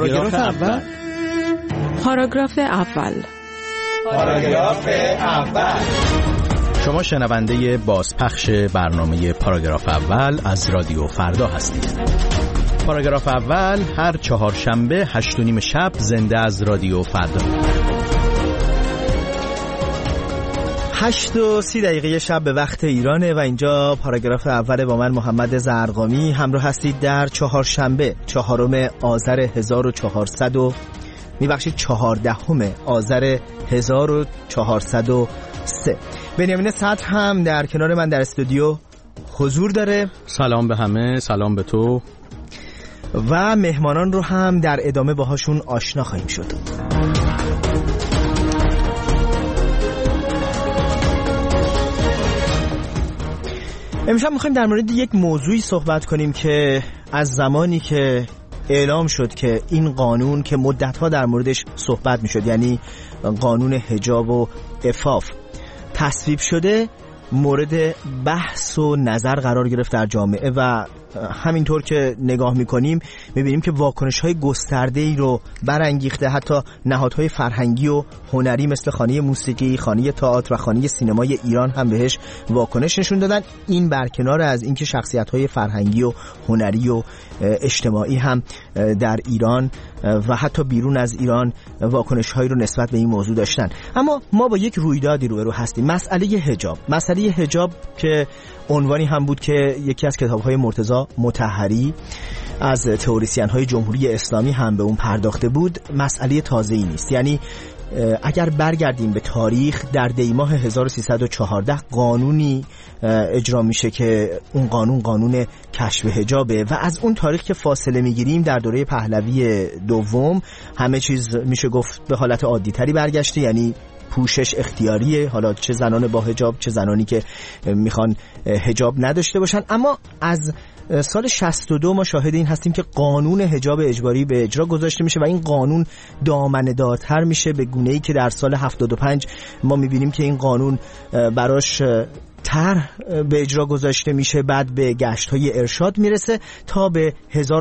پاراگراف اول. پاراگراف اول. پاراگراف اول. شما شنونده بازپخش برنامه پاراگراف اول از رادیو فردا هستید. پاراگراف اول هر چهارشنبه 8:30 شب زنده از رادیو فردا. 8:30 شب به وقت ایرانه و اینجا پاراگراف اول با من محمد زرقامی همراه هستید در چهارشنبه 4 آذر 14 آذر 1403. بنیامین صدر هم در کنار من در استودیو حضور داره. سلام به همه، سلام به تو. و مهمانان رو هم در ادامه باهاشون آشنا خواهیم شد. امشب میخوایم در مورد یک موضوعی صحبت کنیم که از زمانی که اعلام شد که این قانون که مدت‌ها در موردش صحبت میشد، یعنی قانون حجاب و عفاف تصویب شده، مورد بحث و نظر قرار گرفت در جامعه و همینطور که نگاه میکنیم میبینیم که واکنش‌های گسترده‌ای رو برانگیخته. حتی نهادهای فرهنگی و هنری مثل خانه موسیقی، خانه تئاتر و خانه سینمای ایران هم بهش واکنش نشون دادن. این برکنار از اینکه شخصیت‌های فرهنگی و هنری و اجتماعی هم در ایران و حتی بیرون از ایران واکنش‌هایی رو نسبت به این موضوع داشتن. اما ما با یک رویدادی روبرو هستیم، مسئله حجاب که عنوانی هم بود که یکی از کتاب‌های مرتضی مطهری از تئوریسین‌های جمهوری اسلامی هم به اون پرداخته بود. مسئله تازه‌ای نیست، یعنی اگر برگردیم به تاریخ، در دیماه 1314 قانونی اجرا میشه که اون قانون کشف حجابه و از اون تاریخ که فاصله میگیریم در دوره پهلوی دوم همه چیز میشه گفت به حالت عادی تری برگشته، یعنی پوشش اختیاریه، حالا چه زنان با حجاب چه زنانی که میخوان حجاب نداشته باشن. اما از سال 62 ما شاهد این هستیم که قانون حجاب اجباری به اجرا گذاشته میشه و این قانون دامنه‌دارتر میشه به گونه‌ای که در سال 75 ما میبینیم که این قانون براش طرح به اجرا گذاشته میشه، بعد به گشت‌های ارشاد میرسه تا به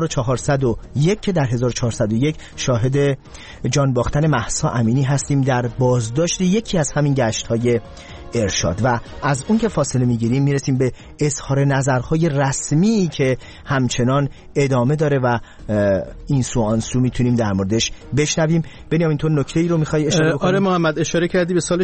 1401 که در 1401 شاهد جان باختن مهسا امینی هستیم در بازداشت یکی از همین گشت‌های ارشاد و از اون که فاصله میگیریم میرسیم به اظهار نظرهای رسمی که همچنان ادامه داره و این سو آن سو میتونیم در موردش بشنویم. بنیامین تو نکته‌ای رو میخوای اشاره کنی؟ آره محمد، اشاره کردی به سال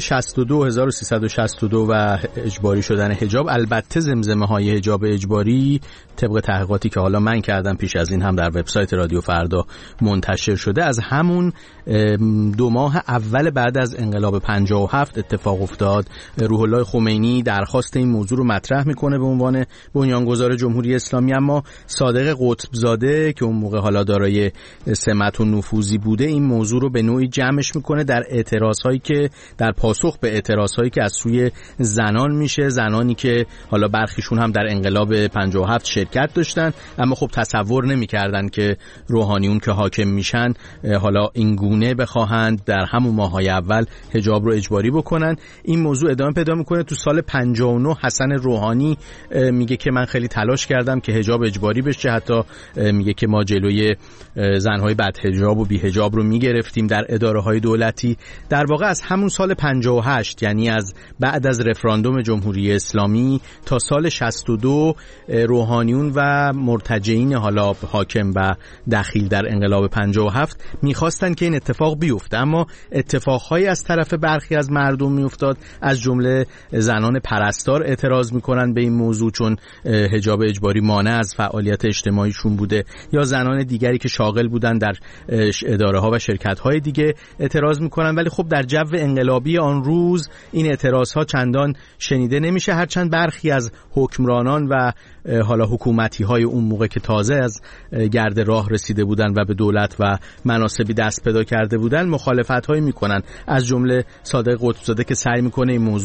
1362 و اجباری شدن حجاب. البته زمزمه‌های حجاب اجباری طبق تحقیقاتی که حالا من کردم پیش از این هم در وبسایت رادیو فردا منتشر شده، از همون 2 ماه اول بعد از انقلاب 57 اتفاق افتاد. روح الله خمینی درخواست این موضوع رو مطرح میکنه به عنوان بنیانگذار جمهوری اسلامی، اما صادق قطبزاده که اون موقع حالا دارای سمت و نفوذی بوده این موضوع رو به نوعی جمعش میکنه در اعتراضهایی که در پاسخ به اعتراضهایی که از سوی زنان میشه، زنانی که حالا برخیشون هم در انقلاب 57 شرکت داشتن اما خب تصور نمیکردن که روحانیون که حاکم میشن حالا این گونه بخواهند در همون ماهای اول حجاب رو اجباری بکنن. این موضوع ادامه پیدا میکنه. تو سال 59 حسن روحانی میگه که من خیلی تلاش کردم که حجاب اجباری بشه، حتی میگه که ما جلوی زنهای بدحجاب و بی‌حجاب رو میگرفتیم در اداره‌های دولتی. در واقع از همون سال 58 یعنی از بعد از رفراندوم جمهوری اسلامی تا سال 62 روحانیون و مرتجعین حالا حاکم و دخیل در انقلاب 57 میخواستن که این اتفاق بیفته، اما اتفاقهایی از طرف برخی از مردم میافتاد، از جمله زنان پرستار اعتراض میکنن به این موضوع چون حجاب اجباری مانع از فعالیت اجتماعیشون بوده، یا زنان دیگری که شاغل بودن در اداره ها و شرکت های دیگه اعتراض میکنن. ولی خب در جو انقلابی آن روز این اعتراض ها چندان شنیده نمیشه، هرچند برخی از حکمرانان و حالا حکومتی های اون موقع که تازه از گرد راه رسیده بودن و به دولت و مناصبی دست پیدا کرده بودن مخالفت هایی میکنن، از جمله صادق قطبزاده که سعی میکنه این موضوع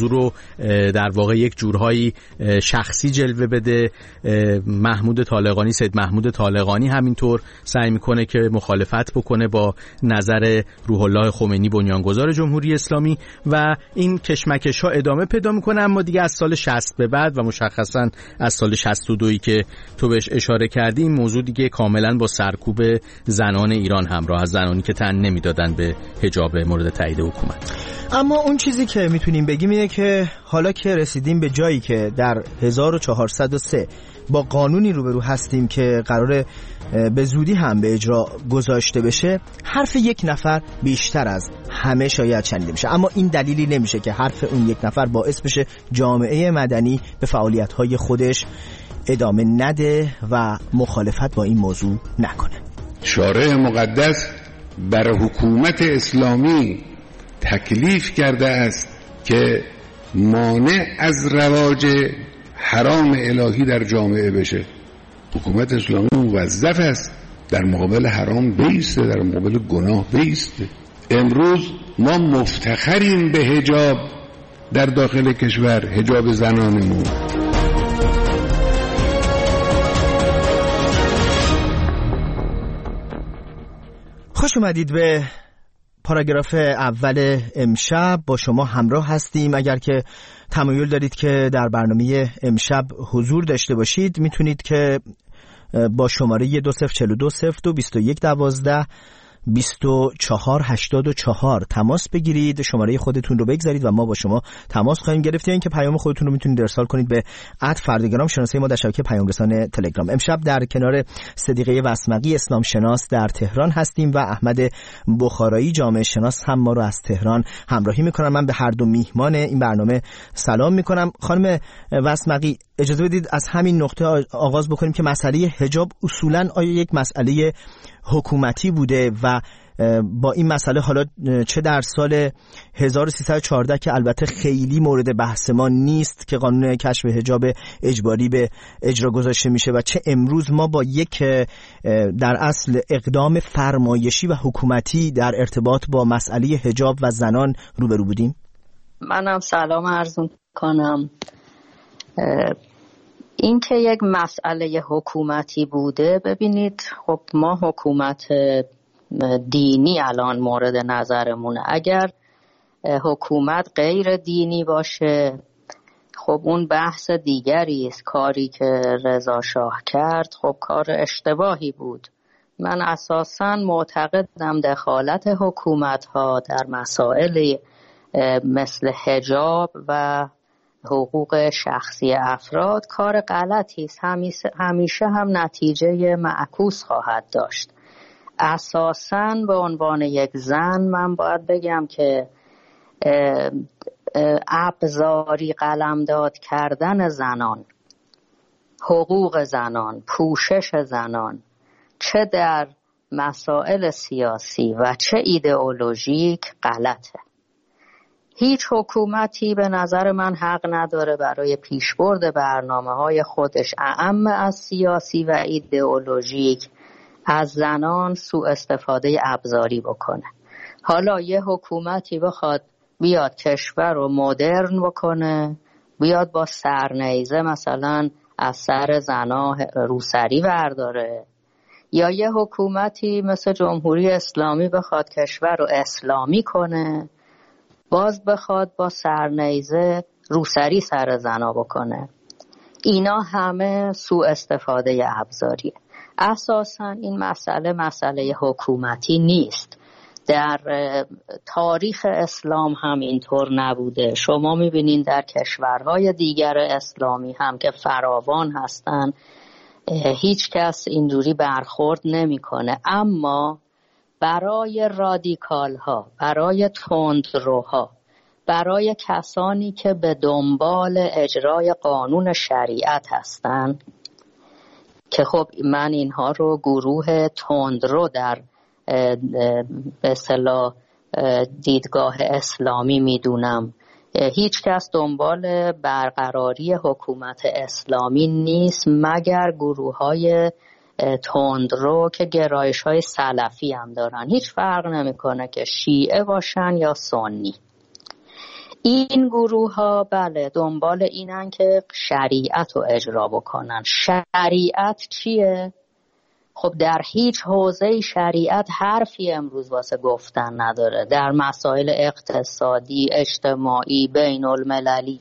موضوع رو در واقع یک جورهایی شخصی جلوه بده. محمود طالقانی، سید محمود طالقانی همینطور سعی میکنه که مخالفت بکنه با نظر روح الله خمینی بنیانگذار جمهوری اسلامی و این کشمکش ها ادامه پیدا میکنه. اما دیگه از سال 60 به بعد و مشخصا از سال 62 که تو بهش اشاره کردی، این موضوع دیگه کاملا با سرکوب زنان ایران همراه، از زنانی که تن نمیدادن به حجاب مورد تایید حکومت. اما اون چیزی که میتونیم بگیم اینه که حالا که رسیدیم به جایی که در 1403 با قانونی روبرو هستیم که قراره به زودی هم به اجرا گذاشته بشه، حرف یک نفر بیشتر از همه شاید شنیده میشه، اما این دلیلی نمیشه که حرف اون یک نفر باعث بشه جامعه مدنی به فعالیت‌های خودش ادامه نده و مخالفت با این موضوع نکنه. شارع مقدس بر حکومت اسلامی تکلیف کرده است که مانع از رواج حرام الهی در جامعه بشه. حکومت اسلامی موظف است در مقابل حرام بیسته، در مقابل گناه بیسته. امروز ما مفتخریم به حجاب در داخل کشور، حجاب زنانمون. خوش اومدید به پاراگراف اول امشب. با شما همراه هستیم. اگر که تمایل دارید که در برنامه امشب حضور داشته باشید، میتونید که با شماره 2042022112 2484 تماس بگیرید، شماره خودتون رو بگذارید و ما با شما تماس خواهیم گرفت. یا اینکه پیام خودتون رو میتونید ارسال کنید به @فردگرام، شناسه ما در شبکه پیام رسان تلگرام. امشب در کنار صدیقه وسمقی اسلام شناس در تهران هستیم و احمد بخارایی جامعه شناس هم ما رو از تهران همراهی میکنن. من به هر دو میهمان این برنامه سلام میکنم. خانم وسمقی، اجازه بدید از همین نقطه آغاز بکنیم که مسئله حجاب اصولاً آیا یک مسئله حکومتی بوده و با این مسئله حالا چه در سال 1314 که البته خیلی مورد بحث ما نیست که قانون کشف حجاب اجباری به اجرا گذاشته میشه و چه امروز ما با یک در اصل اقدام فرمایشی و حکومتی در ارتباط با مسئله حجاب و زنان روبرو بودیم؟ منم سلام عرض کنم. این که یک مسئله حکومتی بوده، ببینید خب ما حکومت دینی الان مورد نظرمونه. اگر حکومت غیر دینی باشه خب اون بحث دیگری است. کاری که رضا شاه کرد خب کار اشتباهی بود. من اساساً معتقدم دخالت حکومت‌ها در مسائل مثل حجاب و حقوق شخصی افراد کار غلطی است. همیشه هم نتیجه معکوس خواهد داشت. اساساً به عنوان یک زن من باید بگم که ابزاری قلمداد کردن زنان، حقوق زنان، پوشش زنان، چه در مسائل سیاسی و چه ایدئولوژیک غلطه. هیچ حکومتی به نظر من حق نداره برای پیشبرد برنامه‌های خودش اعم از سیاسی و ایدئولوژیک از زنان سوء استفاده ابزاری بکنه. حالا یه حکومتی بخواد بیاد کشور رو مدرن بکنه، بیاد با سرنیزه مثلا از سر زنا روسری برداره، یا یه حکومتی مثل جمهوری اسلامی بخواد کشور رو اسلامی کنه، باز بخواد با سرنیزه روسری سر زنا بکنه، اینا همه سوء استفاده ابزاریه. اساساً این مسئله حکومتی نیست. در تاریخ اسلام هم اینطور نبوده. شما میبینین در کشورهای دیگر اسلامی هم که فراوان هستن هیچ کس اینجوری برخورد نمیکنه. اما برای رادیکال ها، برای تندروها، برای کسانی که به دنبال اجرای قانون شریعت هستن، که خب من اینها رو گروه تندرو در به اصطلاح دیدگاه اسلامی میدونم، هیچ کس دنبال برقراری حکومت اسلامی نیست مگر گروه های تندرو که گرایش های سلفی هم دارن. هیچ فرق نمیکنه که شیعه باشن یا سنی. این گروه ها بله دنبال اینن که شریعت رو اجرا بکنن. شریعت چیه؟ خب در هیچ حوزه شریعت حرفی امروز واسه گفتن نداره. در مسائل اقتصادی، اجتماعی، بین المللی،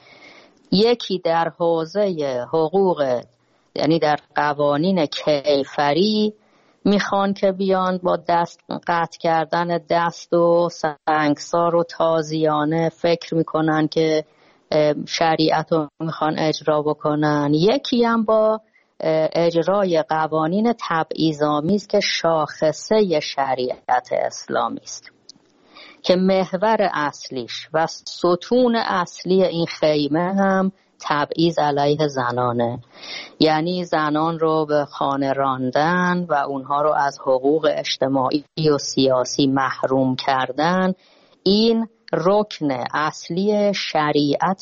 یکی در حوزه حقوق، یعنی در قوانین کیفری میخوان که بیان با دست قطع کردن دست و سنگسار و تازیانه فکر میکنن که شریعت رو میخوان اجرا بکنن. یکی هم با اجرای قوانین تبعیض‌آمیز که شاخصه شریعت اسلامی است که محور اصلیش و ستون اصلی این خیمه هم تبعیض علیه زنانه، یعنی زنان رو به خانه راندن و اونها رو از حقوق اجتماعی و سیاسی محروم کردن. این رکن اصلی شریعت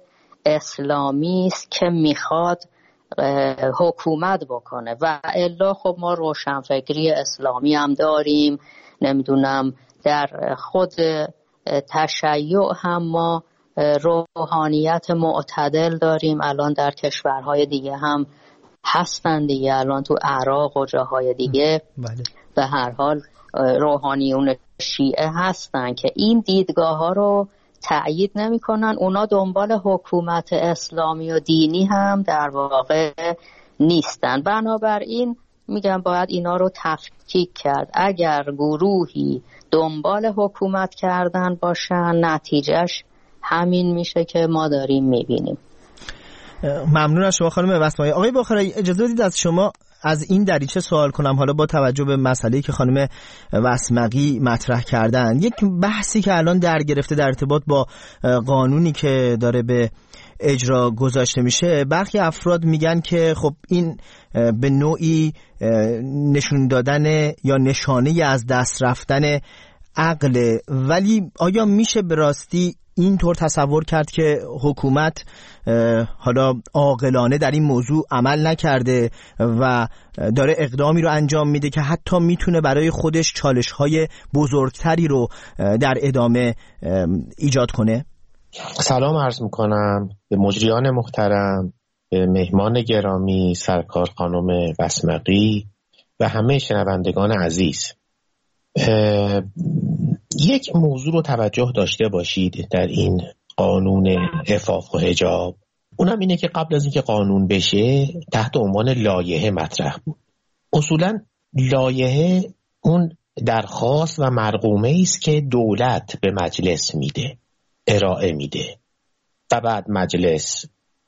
اسلامی است که میخواد حکومت بکنه و الا خب ما روشنفکری اسلامی هم داریم. نمیدونم در خود تشیع هم ما روحانیت معتدل داریم، الان در کشورهای دیگه هم هستن دیگه، الان تو عراق و جاهای دیگه بله. به هر حال روحانیون شیعه هستن که این دیدگاه ها رو تأیید نمی کنن. اونا دنبال حکومت اسلامی و دینی هم در واقع نیستن. بنابراین میگم باید اینا رو تفکیک کرد. اگر گروهی دنبال حکومت کردن باشن نتیجهش همین میشه که ما داریم میبینیم. ممنون از شما خانم وسمایی. آقای باخرایی اجازه بدید از شما از این دریچه سوال کنم، حالا با توجه به مسئله‌ای که خانم وسمقی مطرح کردن. یک بحثی که الان در گرفته در ارتباط با قانونی که داره به اجرا گذاشته میشه، برخی افراد میگن که خب این به نوعی نشون دادن یا نشانه از دست رفتن عقل، ولی آیا میشه به راستی اینطور تصور کرد که حکومت حالا عاقلانه در این موضوع عمل نکرده و داره اقدامی رو انجام میده که حتی میتونه برای خودش چالش‌های بزرگتری رو در ادامه ایجاد کنه؟ سلام عرض میکنم به مجریان محترم، به مهمان گرامی سرکار خانم وسمقی و همه شنوندگان عزیز. یک موضوع رو توجه داشته باشید در این قانون عفاف و حجاب، اونم اینه که قبل از اینکه قانون بشه تحت عنوان لایحه مطرح بود. اصولا لایحه اون درخواست و مرقومه است که دولت به مجلس میده، ارائه میده و بعد مجلس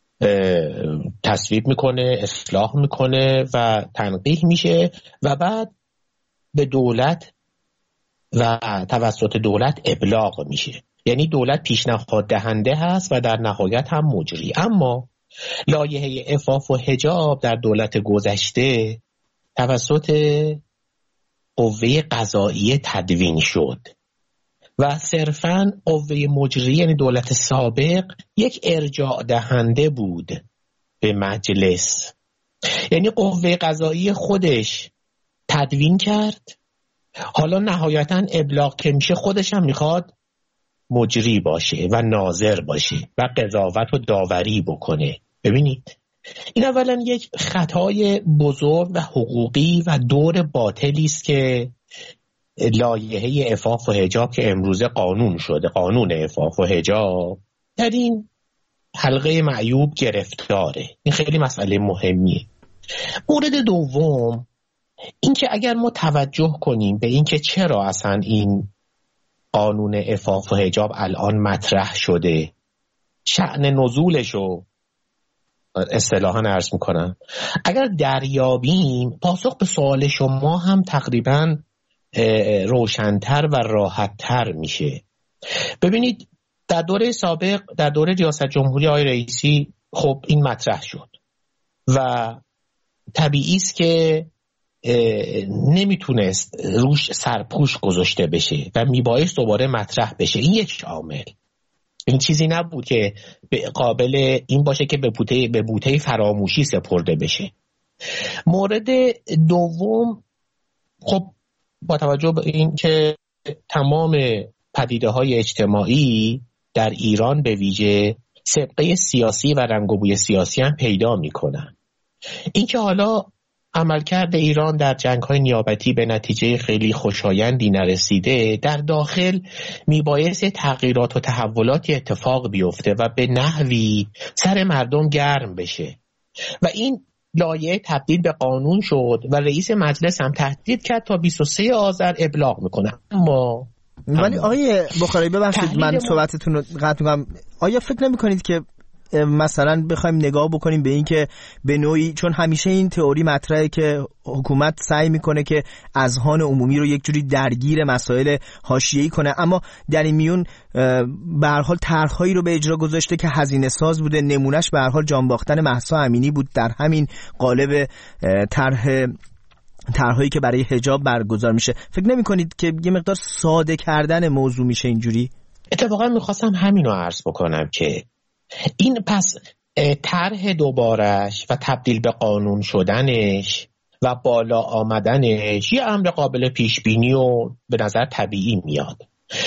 تصویب میکنه، اصلاح میکنه و تنقیح میشه و بعد به دولت و توسط دولت ابلاغ میشه. یعنی دولت پیشنهاد دهنده هست و در نهایت هم مجری. اما لایحه عفاف و حجاب در دولت گذشته توسط قوه قضاییه تدوین شد و صرفاً قوه مجری یعنی دولت سابق یک ارجاع دهنده بود به مجلس. یعنی قوه قضاییه خودش تدوین کرد، حالا نهایتاً ابلاغ که میشه خودش هم میخواد مجری باشه و ناظر باشه و قضاوت و داوری بکنه. ببینید این اولا یک خطای بزرگ و حقوقی و دور باطلی است که لایحه عفاف و حجاب که امروزه قانون شده، قانون عفاف و حجاب، در این حلقه معیوب گرفتاره. این خیلی مسئله مهمیه. مورد دوم این که اگر ما توجه کنیم به این که چرا اصلا این قانون عفاف و حجاب الان مطرح شده، شأن نزولشو اصطلاحاً عرض میکنم، اگر دریابیم پاسخ به سوال شما هم تقریباً روشن‌تر و راحت‌تر میشه. ببینید در دوره سابق، در دوره ریاست جمهوری آقای رئیسی، خب این مطرح شد و طبیعی است که نمیتونست روش سرپوش گذاشته بشه و میبایست دوباره مطرح بشه. این یک عامل، این چیزی نبود که قابل این باشه که به بوته فراموشی سپرده بشه. مورد دوم، خب با توجه به این که تمام پدیده های اجتماعی در ایران به ویژه سابقه سیاسی و رنگ و بوی سیاسی هم پیدا میکنن. اینکه حالا عملکرد ایران در جنگ‌های نیابتی به نتیجه خیلی خوشایندی نرسیده، در داخل میبایستی تغییرات و تحولاتی اتفاق بیفته و به نحوی سر مردم گرم بشه و این لایحه تبدیل به قانون شد و رئیس مجلس هم تهدید کرد تا 23 آذر ابلاغ میکنه. ولی آقای بخاری ببخشید من صحبتتون رو قطع میکنم، آیا فکر نمیکنید که مثلا بخوایم نگاه بکنیم به این که به نوعی، چون همیشه این تئوری مطرحه که حکومت سعی میکنه که اذهان عمومی رو یک جوری درگیر مسائل حاشیه‌ای کنه، اما در این میون به هر حال طرح‌هایی رو به اجرا گذاشته که هزینه ساز بوده. نمونهش به هر حال جان باختن مهسا امینی بود در همین قالب طرح‌هایی که برای حجاب برگزار میشه. فکر نمی‌کنید که یه مقدار ساده کردن موضوع میشه اینجوری؟ اتفاقا میخواستم همینو عرض بکنم که این پس طرح دوبارش و تبدیل به قانون شدنش و بالا آمدنش یه امر قابل پیش بینی و به نظر طبیعی میاد.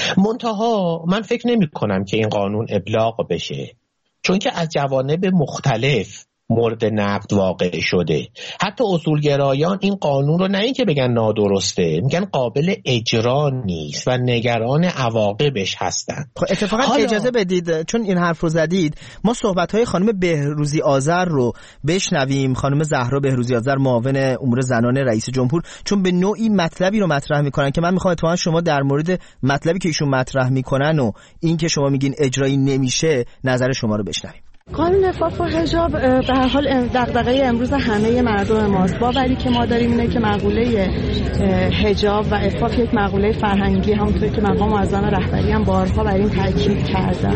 منتها من فکر نمی کنم که این قانون ابلاغ بشه، چون که از جوانب مختلف مورد نقد واقع شده. حتی اصولگرایان این قانون رو نه اینکه بگن نادرسته، میگن قابل اجرا نیست و نگران عواقبش هستن. اتفاقا اجازه بدید چون این حرف رو زدید ما صحبت‌های خانم بهروزی آذر رو بشنویم. خانم زهرا بهروزی آذر، معاون امور زنان رئیس جمهور، چون به نوعی مطلبی رو مطرح میکنن که من میخوام اتفاقا شما در مورد مطلبی که ایشون مطرح میکنن و این که شما میگین اجرایی نمیشه نظر شما رو بشنویم. قانون عفاف و حجاب به هر حال دغدغه امروز همه مردم ماست. باوری که ما داریم اینه که مقوله حجاب و عفاف یک مقوله فرهنگی، همونطور که مقام معظم رهبری هم بارها بر این تاکید کردن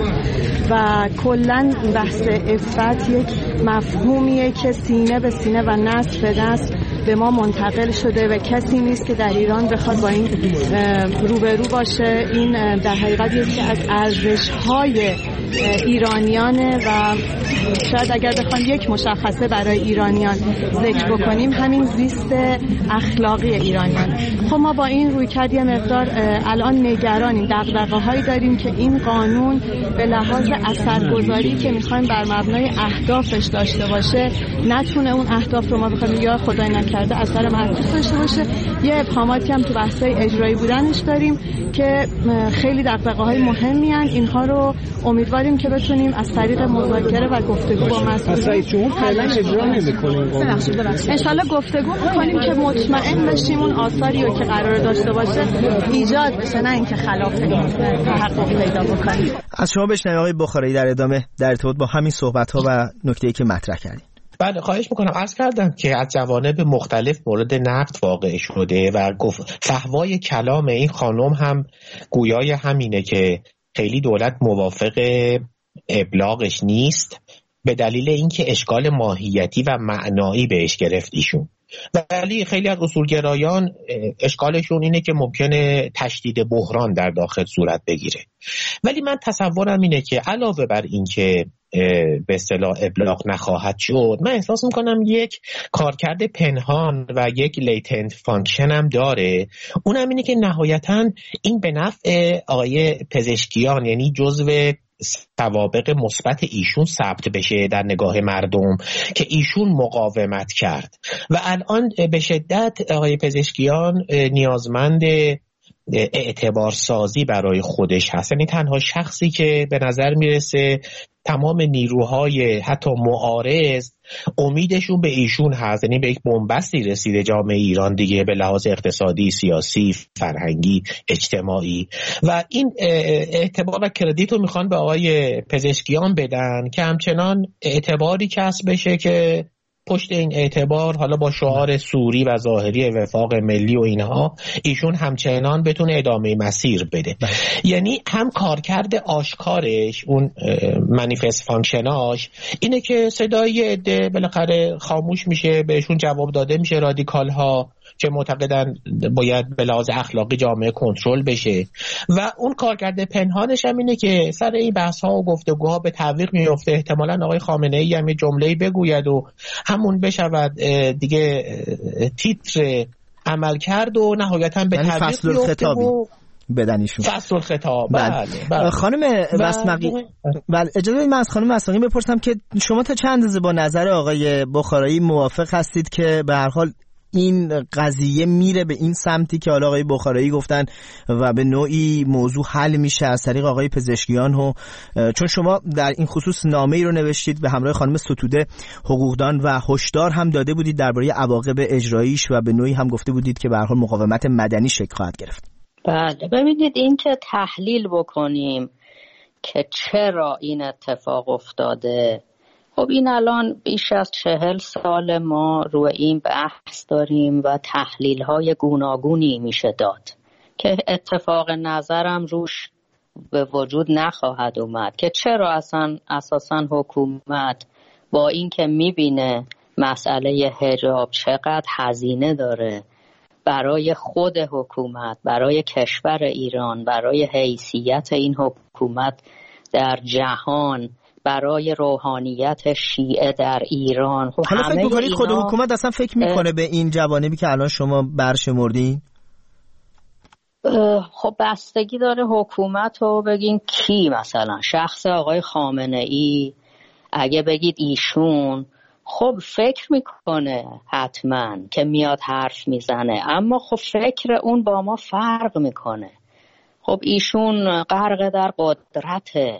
و کلاً بحث عفت یک مفهومیه که سینه به سینه و نسل به نسل به ما منتقل شده و کسی نیست که در ایران بخواد با این روبرو باشه. این در حقیقت یکی از ارزش‌های ایرانیانه و شاید اگر بخوام یک مشخصه برای ایرانیان ذکر بکنیم همین زیست اخلاقی ایرانیان. خب ما با این رویکرد یه مقدار الان نگرانیم، دغدغه‌هایی داریم که این قانون به لحاظ اثرگذاری که می‌خوایم بر مبنای اهدافش داشته باشه نتونه اون اهداف رو ما بخوایم یا خدای نکرده اثر معکوس داشته باشه. یه ابهاماتی هم تو بحث‌های اجرایی بودنش داریم که خیلی دغدغه‌های مهمی ان. اینها رو امیدواریم که بتونیم از طریق مذاکره و گفتگو با مسئولین اجرا نمی‌کنیم. انشالله گفتگو می‌کنیم که مطمئن بشیم اون آثاری رو که قرار داشته باشه ایجاد بشه، نه اینکه خلاف این تحقق پیدا بکنیم. از شما بشنویم آقای بخاری در ادامه در ارتباط با همین صحبت‌ها و نکته‌ای که مطرح کردید. بله خواهش میکنم. عرض کردم که از جوانب مختلف مورد نقد واقع شده و فحوای کلام این خانم هم گویای همینه که خیلی دولت موافق ابلاغش نیست به دلیل اینکه اشکال ماهیتی و معنایی بهش گرفت ایشون. ولی خیلی از اصولگرایان اشکالشون اینه که ممکنه تشدید بحران در داخل صورت بگیره. ولی من تصورم اینه که علاوه بر اینکه به اصطلاح ابلاغ نخواهد شد، من احساس میکنم یک کارکرد پنهان و یک لیتنت فانکشن هم داره. اونم اینه که نهایتاً این به نفع آقای پزشکیان، یعنی جزو سوابق مثبت ایشون ثبت بشه در نگاه مردم که ایشون مقاومت کرد و الان به شدت آقای پزشکیان نیازمند اعتبار سازی برای خودش هست. یعنی تنها شخصی که به نظر میرسه تمام نیروهای حتی معارض امیدشون به ایشون هست، یعنی به یک بنبستی رسیده جامعه ایران دیگه به لحاظ اقتصادی، سیاسی، فرهنگی، اجتماعی و این اعتبار و کردیت رو میخوان به آقای پزشکیان بدن که همچنان اعتباری کسب بشه که پشت این اعتبار حالا با شعار سوری و ظاهری وفاق ملی و اینها ایشون همچنان بتونه ادامه مسیر بده. یعنی هم کارکرد آشکارش، اون منیفست فانکشناش اینه که صدای عده بالاخره خاموش میشه، بهشون جواب داده میشه، رادیکال ها که معتقدن باید به لحاظ اخلاقی جامعه کنترل بشه و اون کارکرد پنهانش هم اینه که سر این بحث ها و گفتگوها به تعویق میفته. احتمالاً آقای خامنه ای هم جمله‌ای بگوید و همون بشود دیگه تیتر عمل کرد و نهایتاً به تعویق میفته و بدن ایشون. فصل الخطاب. بله. خانم مسمقی، بله اجازه بدید من از خانم مسمقی بپرسم که شما تا چند اندازه با نظر آقای بخارایی موافق هستید که به هر حال این قضیه میره به این سمتی که حالا آقای بخارایی گفتن و به نوعی موضوع حل میشه از طریق آقای پزشکیان ها، چون شما در این خصوص نامه‌ای رو نوشتید به همراه خانم ستوده حقوقدان و هشدار هم داده بودید درباره عواقب اجراییش و به نوعی هم گفته بودید که به هر حال مقاومت مدنی شکل خواهد گرفت. بله ببینید، این که تحلیل بکنیم که چرا این اتفاق افتاده، خب این الان بیش از 40 سال ما روی این بحث داریم و تحلیل‌های گوناگونی میشه داد که اتفاق نظرم روش به وجود نخواهد اومد که چرا اساساً حکومت با این که میبینه مسئله حجاب چقدر هزینه داره برای خود حکومت، برای کشور ایران، برای حیثیت این حکومت در جهان، برای روحانیت شیعه در ایران، خب حالا فکر می‌کنید خود حکومت اصلا فکر میکنه به این جوانبی که الان شما برشمردین؟ خب بستگی داره حکومت رو بگین کی، مثلا شخص آقای خامنه‌ای اگه بگید ایشون، خب فکر میکنه حتما که میاد حرف میزنه، اما خب فکر اون با ما فرق میکنه. خب ایشون غرق در قدرته،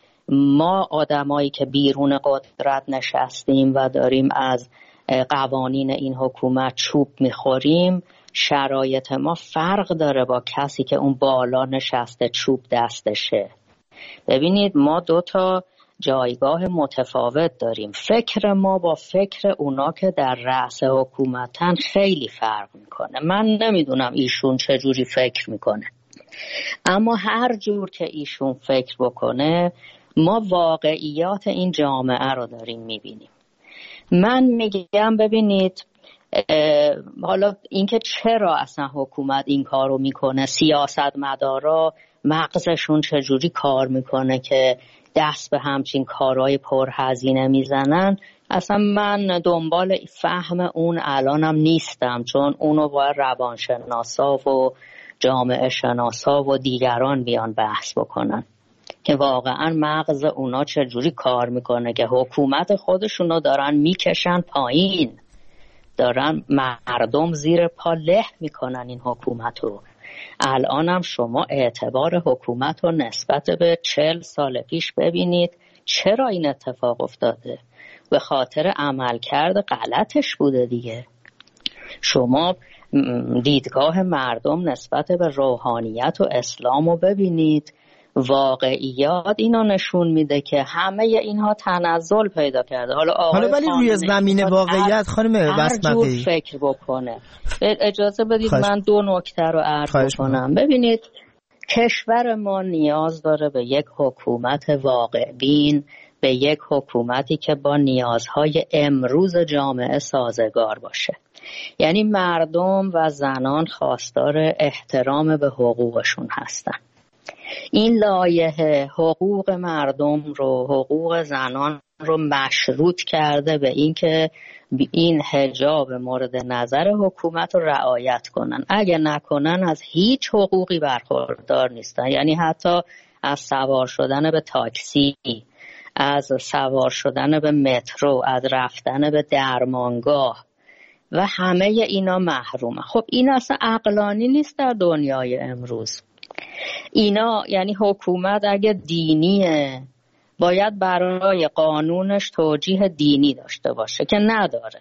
ما آدمایی که بیرون قدرت نشستیم و داریم از قوانین این حکومت چوب میخوریم، شرایط ما فرق داره با کسی که اون بالا نشسته چوب دستشه. ببینید ما 2 جایگاه متفاوت داریم. فکر ما با فکر اونا که در رأس حکومتن خیلی فرق میکنه. من نمیدونم ایشون چجوری فکر میکنه، اما هر جور که ایشون فکر بکنه ما واقعیات این جامعه رو داریم میبینیم. من میگم ببینید، حالا اینکه چرا اصلا حکومت این کار رو میکنه، سیاستمدارا مغزشون چجوری کار میکنه که دست به همچین کارهای پرهزینه میزنن، اصلا من دنبال فهم اون الانم نیستم، چون اونو باید روانشناسا و جامعه شناسا و دیگران بیان بحث بکنن که واقعا مغز اونا چجوری کار میکنه که حکومت خودشونو دارن میکشن پایین، دارن مردم زیر پا له میکنن این حکومت رو. الان هم شما اعتبار حکومت رو نسبت به 40 سال پیش ببینید چرا این اتفاق افتاده، به خاطر عملکرد غلطش بوده دیگه. شما دیدگاه مردم نسبت به روحانیت و اسلام رو ببینید، واقعیات اینو نشون میده که همه اینها تنزل پیدا کرده. حالا ولی روی زمین واقعیت خانم مسمقی فکر بکنه. اجازه بدید من 2 نکته رو عرض کنم. ببینید کشور ما نیاز داره به یک حکومت واقع بین، به یک حکومتی که با نیازهای امروز جامعه سازگار باشه. یعنی مردم و زنان خواستار احترام به حقوقشون هستن. این لایحه حقوق مردم رو، حقوق زنان رو مشروط کرده به این که این حجاب مورد نظر حکومت رو رعایت کنن. اگه نکنن از هیچ حقوقی برخوردار نیستن. یعنی حتی از سوار شدن به تاکسی، از سوار شدن به مترو، از رفتن به درمانگاه و همه اینا محرومه. خب این اصلا عقلانی نیست در دنیای امروز. اینا یعنی حکومت اگه دینیه باید برای قانونش توجیه دینی داشته باشه که نداره.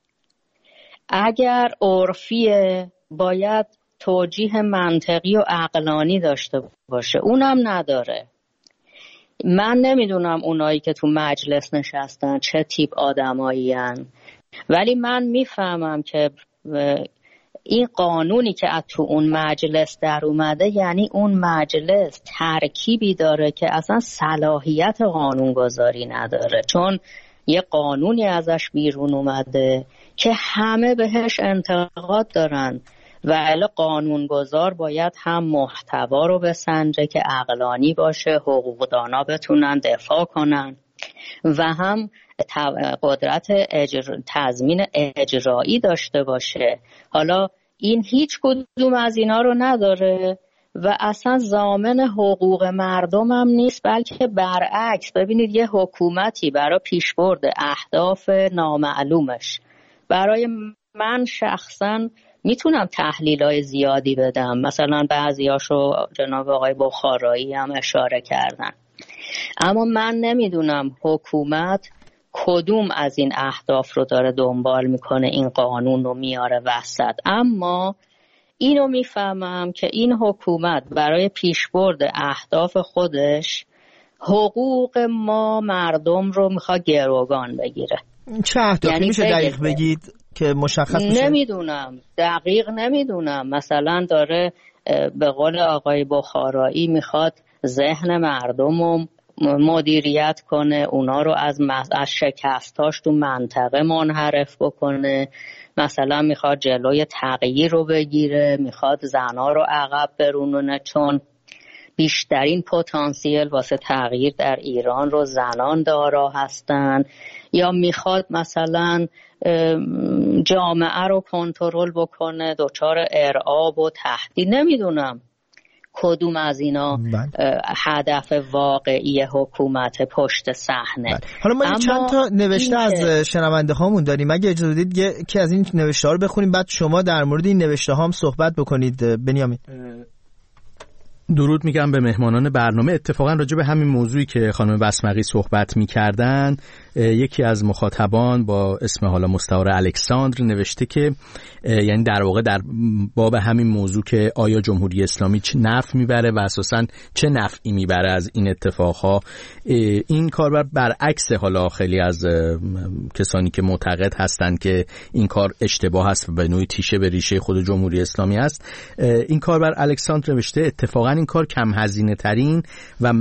اگر عرفیه باید توجیه منطقی و عقلانی داشته باشه، اونم نداره. من نمیدونم اونایی که تو مجلس نشستن چه تیپ آدمایی هن، ولی من میفهمم که این قانونی که از تو اون مجلس در اومده، یعنی اون مجلس ترکیبی داره که اصلا صلاحیت قانونگذاری نداره، چون یه قانونی ازش بیرون اومده که همه بهش انتقاد دارن و الا قانونگذار باید هم محتوا رو بسنجه که عقلانی باشه، حقوقدانا بتونن دفاع کنن و هم قدرت تضمین اجرایی داشته باشه. حالا این هیچ کدوم از اینا رو نداره و اصلا ضامن حقوق مردم هم نیست، بلکه برعکس. ببینید یه حکومتی برای پیشبرد اهداف نامعلومش، برای من شخصا میتونم تحلیل‌های زیادی بدم، مثلا بعضیاشو جناب آقای بخارایی هم اشاره کردن، اما من نمیدونم حکومت کدوم از این اهداف رو داره دنبال میکنه، این قانون رو میاره وسط. اما اینو میفهمم که این حکومت برای پیشبرد اهداف خودش حقوق ما مردم رو میخواد گروگان بگیره. چه اهدافی یعنی میشه دقیق بگید که مشخص بشه؟ نمیدونم، دقیق نمیدونم. مثلا داره به قول آقای بخارایی میخواد ذهن مردم رو مدیریت کنه، اونا رو از شکستاش تو منطقه منحرف بکنه، مثلا میخواد جلوی تغییر رو بگیره، میخواد زنا رو عقب برونه، چون بیشترین پتانسیل واسه تغییر در ایران رو زنان دارا هستن، یا میخواد مثلا جامعه رو کنترل بکنه، دچار ارعاب و تهدید. نمیدونم کدوم از اینا هدف واقعی حکومت پشت صحنه. حالا ما چند تا نوشته از شنونده هامون داریم، اگه اجازه بدید یکی از این نوشته ها رو بخونیم، بعد شما در مورد این نوشته ها هم صحبت بکنید. بنیامین. درود میگم به مهمانان برنامه. اتفاقا راجع به همین موضوعی که خانم بسمقی صحبت میکردن، یکی از مخاطبان با اسم حالا مستعار الکساندر نوشته که یعنی در واقع در باب همین موضوع که آیا جمهوری اسلامی چه نفع میبره و اساساً چه نفعی میبره از این اتفاقها، این کار برعکس حالا خیلی از کسانی که معتقد هستند که این کار اشتباه است و به نوعی تیشه به ریشه خود جمهوری اسلامی است. این کار بر الکساندر نوشته اتفاقاً این کار کم هزینه ترین و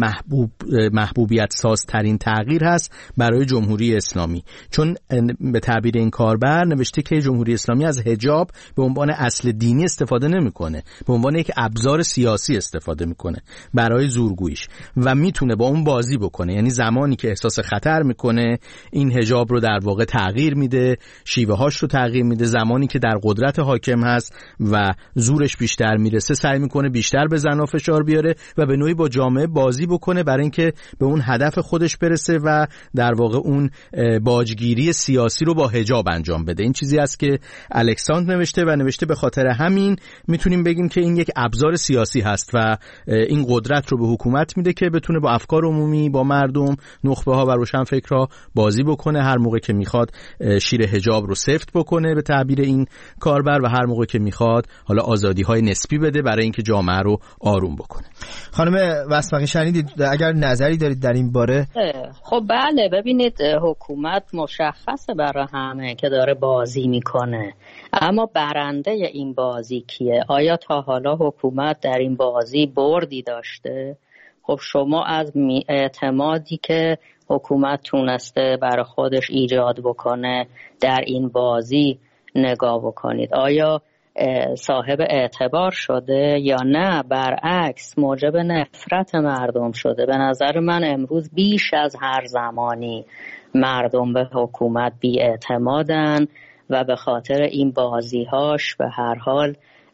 محبوبیت ساز ترین تغییر هست برای جمهوری اسلامی، چون به تعبیر این کاربر نوشته که جمهوری اسلامی از حجاب به عنوان اصل دینی استفاده نمیکنه، به عنوان یک ابزار سیاسی استفاده میکنه برای زورگوییش و میتونه با اون بازی بکنه. یعنی زمانی که احساس خطر میکنه این حجاب رو در واقع تغییر میده، شیوه هاش رو تغییر میده، زمانی که در قدرت حاکم هست و زورش بیشتر میرسه سعی میکنه بیشتر به زنا فشار بیاره و به نوعی با جامعه بازی بکنه برای اینکه به اون هدف خودش برسه و در واقع اون باجگیری سیاسی رو با حجاب انجام بده. این چیزی است که الکساندر نوشته و نوشته به خاطر همین میتونیم بگیم که این یک ابزار سیاسی هست و این قدرت رو به حکومت میده که بتونه با افکار عمومی، با مردم، نخبه ها و روشنفکرها بازی بکنه، هر موقع که میخواد شیر حجاب رو سفت بکنه به تعبیر این کاربر و هر موقع که میخواد حالا آزادی های نسبی بده برای اینکه جامعه رو آروم بکنه. خانم بسمقی شنیدید، اگر نظری دارید در این باره؟ خب بله، ببینید حکومت مشخصه برای همه که داره بازی میکنه، اما برنده این بازی کیه؟ آیا تا حالا حکومت در این بازی بردی داشته؟ خب شما از اعتمادی که حکومت تونسته برای خودش ایجاد بکنه در این بازی نگاه بکنید، آیا صاحب اعتبار شده یا نه برعکس موجب نفرت مردم شده؟ به نظر من امروز بیش از هر زمانی مردم به حکومت بی اعتمادن و به خاطر این بازیهاش به هر حال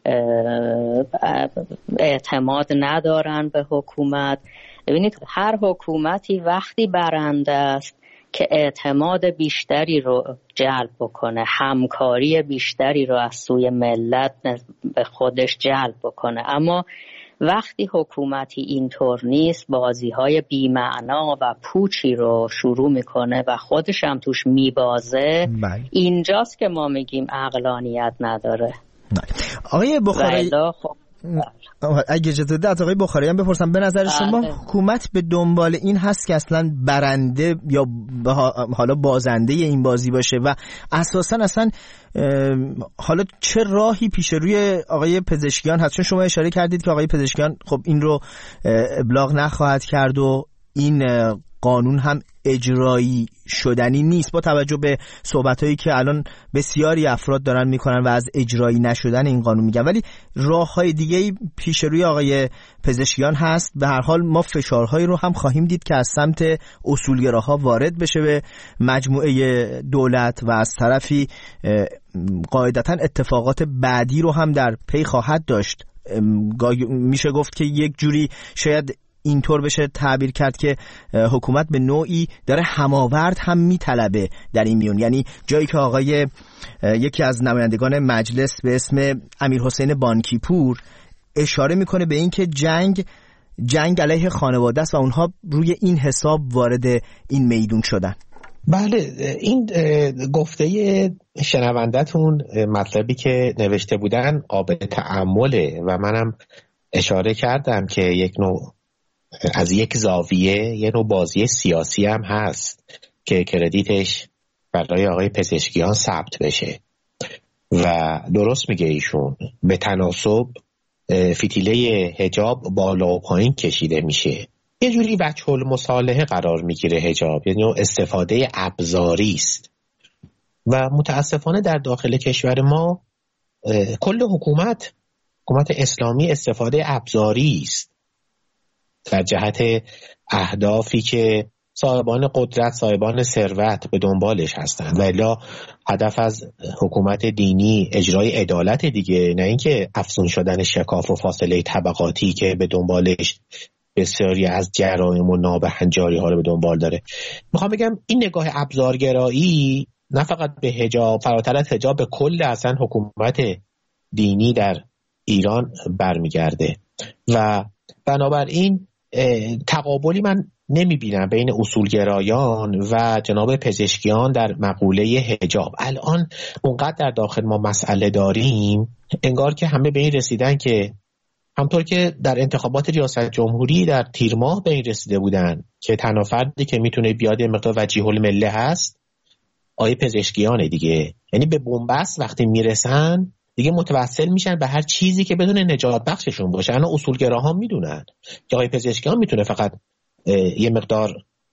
اعتماد ندارن به حکومت. ببینید هر حکومتی وقتی برنده است که اعتماد بیشتری رو جلب بکنه، همکاری بیشتری رو از سوی ملت به خودش جلب بکنه. اما وقتی حکومتی اینطور نیست، بازی‌های بی‌معنا و پوچی رو شروع میکنه و خودش هم توش میبازه، اینجاست که ما میگیم عقلانیت نداره. آقای بخارایی، اگه اجازه بدید از آقای بخارایی هم بپرسم، به نظر شما حکومت به دنبال این هست که اصلا برنده یا حالا بازنده این بازی باشه و اساسا اصلا حالا چه راهی پیش روی آقای پزشکیان هست؟ چون شما اشاره کردید که آقای پزشکیان خب این رو ابلاغ نخواهد کرد و این قانون هم اجرایی شدنی نیست، با توجه به صحبتایی که الان بسیاری افراد دارن میکنن و از اجرایی نشدن این قانون میگن، ولی راههای دیگه پیش روی آقای پزشکیان هست. به هر حال ما فشارهایی رو هم خواهیم دید که از سمت اصولگراها وارد بشه به مجموعه دولت و از طرفی قاعدتاً اتفاقات بعدی رو هم در پی خواهد داشت. میشه گفت که یک جوری شاید اینطور بشه تعبیر کرد که حکومت به نوعی داره هماورد هم میطلبه در این میون. یعنی جایی که آقای یکی از نمایندگان مجلس به اسم امیرحسین بانکیپور اشاره میکنه به این که جنگ علیه خانواده است و اونها روی این حساب وارد این میدون شدن. بله، این گفته شنوندتون مطلبی که نوشته بودن قابل تأمله و منم اشاره کردم که یک نوع از یک زاویه یه نوع بازی سیاسی هم هست که کردیتش برای آقای پزشکیان ثبت بشه و درست میگه ایشون به تناسب فتیله حجاب بالا و پایین کشیده میشه، یه جوری وجه المصالحه قرار میگیره حجاب، یعنی استفاده ابزاری است و متاسفانه در داخل کشور ما کل حکومت اسلامی استفاده ابزاری است در جهت اهدافی که صاحبان قدرت، صاحبان ثروت به دنبالش هستند. ولی هدف از حکومت دینی اجرای عدالت دیگه، نه اینکه افزون شدن شکاف و فاصله طبقاتی که به دنبالش بسیاری از جرایم و نابهنجاری ها رو به دنبال داره. میخوام بگم این نگاه ابزارگرایی نه فقط به حجاب، فراتر از حجاب به کل اصلا حکومت دینی در ایران برمیگرده و بنابراین تقابلی من نمیبینم بین اصولگرایان و جناب پزشکیان در مقوله حجاب. الان اونقدر در داخل ما مسئله داریم انگار که همه به این رسیدن که همطور که در انتخابات ریاست جمهوری در تیر ماه به این رسیده بودن که تنها فردی که میتونه بیاد یه مقدار وجیه المله هست آیه پزشکیانه دیگه. یعنی به بنبست وقتی میرسن دیگه متوسل میشن به هر چیزی که بدون نجات بخششون باشه. انا اصولگراها میدونن که آقای پزشکیان میتونه فقط یه مقدار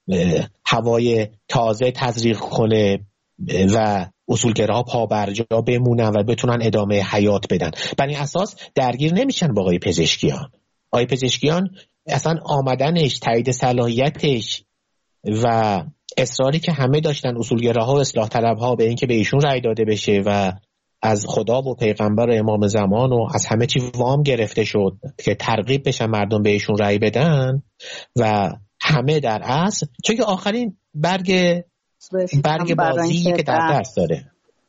هوای تازه تزریق کنه و اصولگراها پابرجا بمونن و بتونن ادامه حیات بدن. بر این اساس درگیر نمیشن با آقای پزشکیان. آقای پزشکیان اصلا آمدنش، تایید صلاحیتش و اصراری که همه داشتن اصولگراها و اصلاح طلبها به این که به ایشون رأی داده بشه و از خدا و پیغمبر و امام زمان و از همه چی وام گرفته شد که ترغیب بشن مردم به ایشون رأی بدن و همه در اصل چون که آخرین برگ بازی که در دست داره.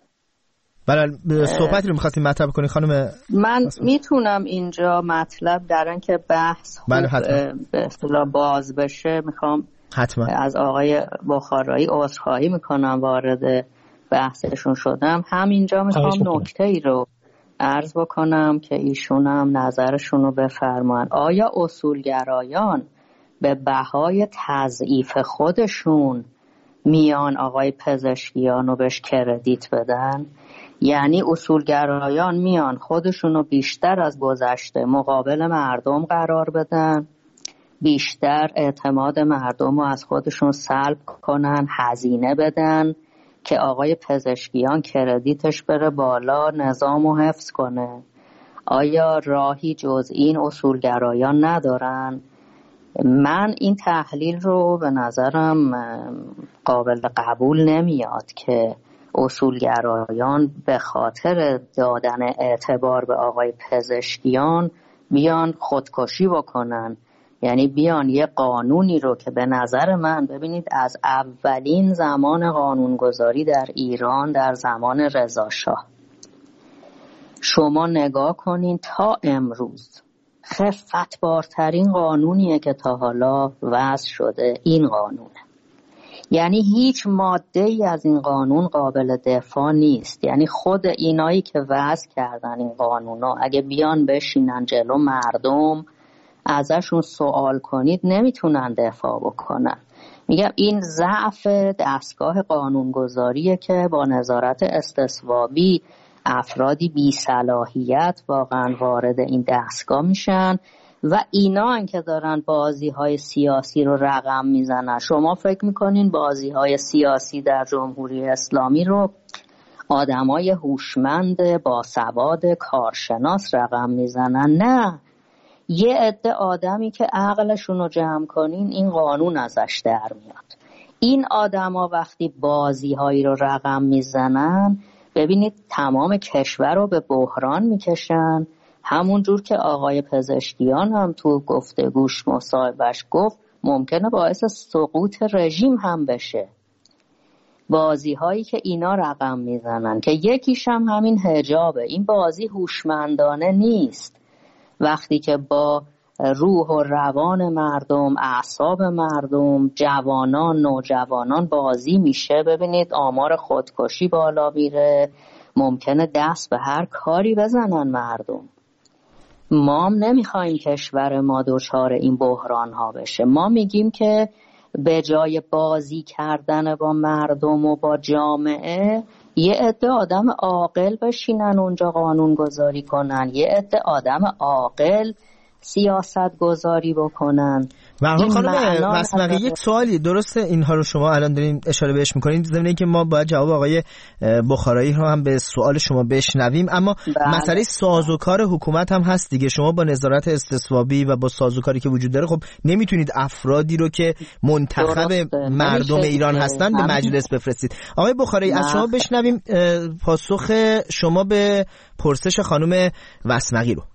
بله، صحبتی رو می‌خواستیم مطرح کنی خانم؟ من میتونم اینجا مطلب در این که بحث به اصطلاح باز بشه میخوام حتما از آقای بخارایی عذرخواهی میکنم وارد بحثشون شدم. همینجا میخوام نکته‌ای رو عرض بکنم که ایشون هم نظرشون رو بفرمان. آیا اصولگرایان به بهای تضعیف خودشون میان آقای پزشکیان رو بهش کردیت بدن؟ یعنی اصولگرایان میان خودشون رو بیشتر از گذشته مقابل مردم قرار بدن، بیشتر اعتماد مردم رو از خودشون سلب کنن، هزینه بدن که آقای پزشکیان کردیتش بره بالا، نظام رو حفظ کنه. آیا راهی جز این اصولگرایان ندارن؟ من این تحلیل رو به نظرم قابل قبول نمیاد که اصولگرایان به خاطر دادن اعتبار به آقای پزشکیان بیان خودکشی بکنن. یعنی بیان یه قانونی رو که به نظر من، ببینید از اولین زمان قانونگذاری در ایران در زمان رضا شاه شما نگاه کنین تا امروز خفت بارترین قانونیه که تا حالا وضع شده این قانونه. یعنی هیچ ماده ای از این قانون قابل دفاع نیست. یعنی خود اینایی که وضع کردن این قانونا اگه بیان بشینن جلو مردم ازشون سوال کنید نمیتونن دفاع بکنن. میگم این ضعف دستگاه قانونگذاریه که با نظارت استصوابی افرادی بی صلاحیت واقعا وارد این دستگاه میشن و اینا که دارن بازی های سیاسی رو رقم میزنن. شما فکر میکنین بازی های سیاسی در جمهوری اسلامی رو آدمای هوشمند باسواد کارشناس رقم میزنن؟ نه، یه عده آدمی که عقلشون رو جمع کنین این قانون ازش در میاد. این آدما وقتی بازی هایی رو رقم میزنن ببینید تمام کشور رو به بحران میکشن همون جور که آقای پزشکیان هم تو گفتگوش مصاحبهش گفت ممکنه باعث سقوط رژیم هم بشه. بازی هایی که اینا رقم میزنن که یکیش هم همین حجابه، این بازی هوشمندانه نیست. وقتی که با روح و روان مردم، اعصاب مردم، جوانان، نوجوانان بازی میشه، ببینید آمار خودکشی بالا میره، ممکنه دست به هر کاری بزنن مردم. ما هم نمیخوایم کشور ما دچار این بحران ها بشه. ما میگیم که به جای بازی کردن با مردم و با جامعه، یه عده آدم عاقل بشینن اونجا قانون گذاری کنن، یه عده آدم عاقل سیاست گذاری بکنن. و حالا خانم وسمقی یک سوالی، درسته اینها رو شما الان دارین اشاره بهش میکنین، ضمن اینکه ما باید جواب آقای بخارایی رو هم به سوال شما بشنویم، اما مسئله سازوکار حکومت هم هست دیگه. شما با نظارت استصوابی و با سازوکاری که وجود داره، خب نمیتونید افرادی رو که منتخب مردم ایران هستن به مجلس بفرستید. آقای بخارایی از شما بشنویم پاسخ شما به پرسش خانم وسمقی رو.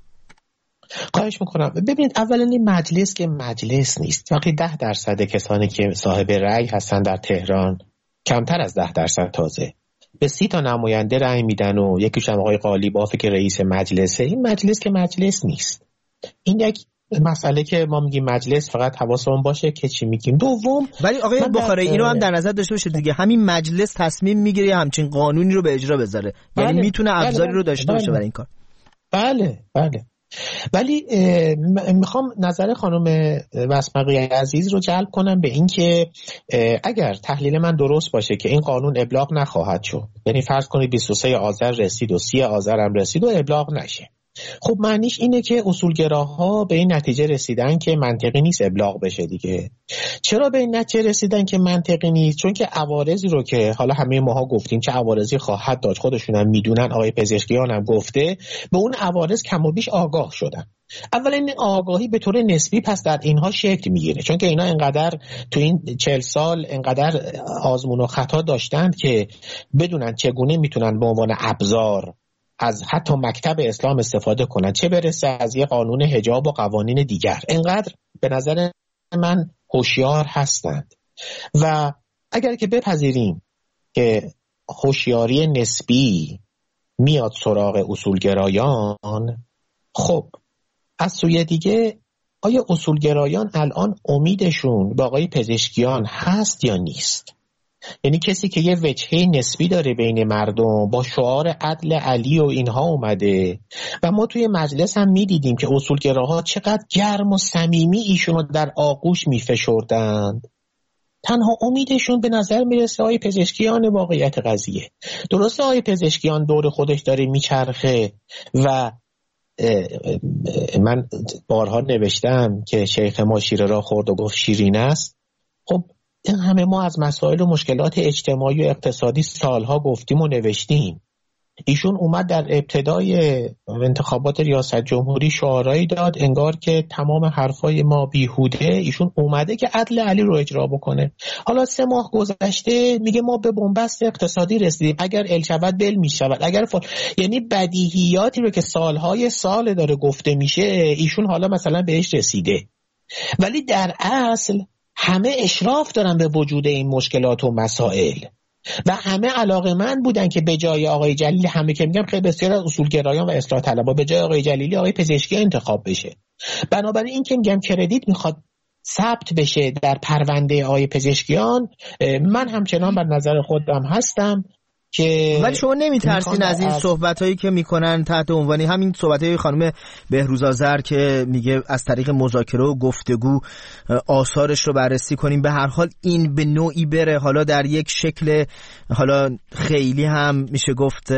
خواهش میکنم. ببینید اولا این مجلس که مجلس نیست. وقتی 10% کسانی که صاحب رأی هستن در تهران، کمتر از 10% تازه، به 30 تا نماینده رأی میدن و یکیش هم آقای قالیبافی که رئیس مجلسه، این مجلس که مجلس نیست. این یک مسئله که ما میگیم مجلس، فقط حواسمون باشه که چی میگیم. دوم، ولی آقای بخارایی اینو هم در نظر داشته باشید دیگه، همین مجلس تصمیم میگیره همچین قانونی رو به اجرا بذاره، یعنی میتونه ابزاری رو داشته باشه برای این کار. بله. ولی میخوام نظر خانم وسمقی عزیز رو جلب کنم به این که اگر تحلیل من درست باشه که این قانون ابلاغ نخواهد شد، یعنی فرض کنید 23 آذر رسید و 30 آذر هم رسید و ابلاغ نشه، خب معنیش اینه که اصولگراها به این نتیجه رسیدن که منطقی نیست ابلاغ بشه دیگه. چرا به این نتیجه رسیدن که منطقی نیست؟ چون که عوارضی رو که حالا همه ماها گفتیم چه عوارضی خواهد داشت، خودشون هم میدونن، آقای پزشکیان هم گفته، به اون عوارض کم و بیش آگاه شدن. اولا این آگاهی به طور نسبی پس در اینها شکل میگیره، چون که اینا انقدر تو این 40 سال انقدر آزمون و خطا داشتند که بدونن چگونه میتونن به عنوان ابزار از حتی مکتب اسلام استفاده کنن، چه برسه از یه قانون حجاب و قوانین دیگر. انقدر به نظر من هوشیار هستند. و اگر که بپذیریم که هوشیاری نسبی میاد سراغ اصولگرایان، خب از سوی دیگه آیا اصولگرایان الان امیدشون به آقای پزشکیان هست یا نیست؟ یعنی کسی که یه وجهه نسبی داره بین مردم، با شعار عدل علی و اینها اومده و ما توی مجلس هم میدیدیم که اصولگراها چقدر گرم و صمیمی ایشونو در آغوش میفشردند. تنها امیدشون به نظر میرسه آقای پزشکیان واقعیت قضیه. درسته آقای پزشکیان دور خودش داره میچرخه و من بارها نوشتم که شیخ ما شیره را خورد و گفت شیرین است. خب این همه ما از مسائل و مشکلات اجتماعی و اقتصادی سالها گفتیم و نوشتیم. ایشون اومد در ابتدای انتخابات ریاست جمهوری شعارهایی داد انگار که تمام حرفای ما بیهوده، ایشون اومده که عدل علی رو اجرا بکنه. حالا 3 ماه گذشته میگه ما به بنبست اقتصادی رسیدیم، اگر الشود بل میشود، اگر یعنی بدیهیاتی رو که سالهای سال داره گفته میشه ایشون حالا مثلا بهش رسیده. ولی در اصل همه اشراف دارن به وجود این مشکلات و مسائل و همه علاقه‌مند بودن که به جای آقای جلیلی، همه که میگم خیلی بسیار از اصولگرایان و اصلاح طلبها، به جای آقای جلیلی آقای پزشکی انتخاب بشه. بنابراین این که میگم کردیت میخواد ثبت بشه در پرونده آقای پزشکیان، من همچنان بر نظر خودم هستم که ولی شما نمیترسین از این صحبتایی که میکنن تحت عنوانی همین صحبتای خانم بهروز آذر که میگه از طریق مذاکره و گفتگو آثارش رو بررسی کنیم، به هر حال این به نوعی بره حالا در یک شکل حالا خیلی هم میشه گفت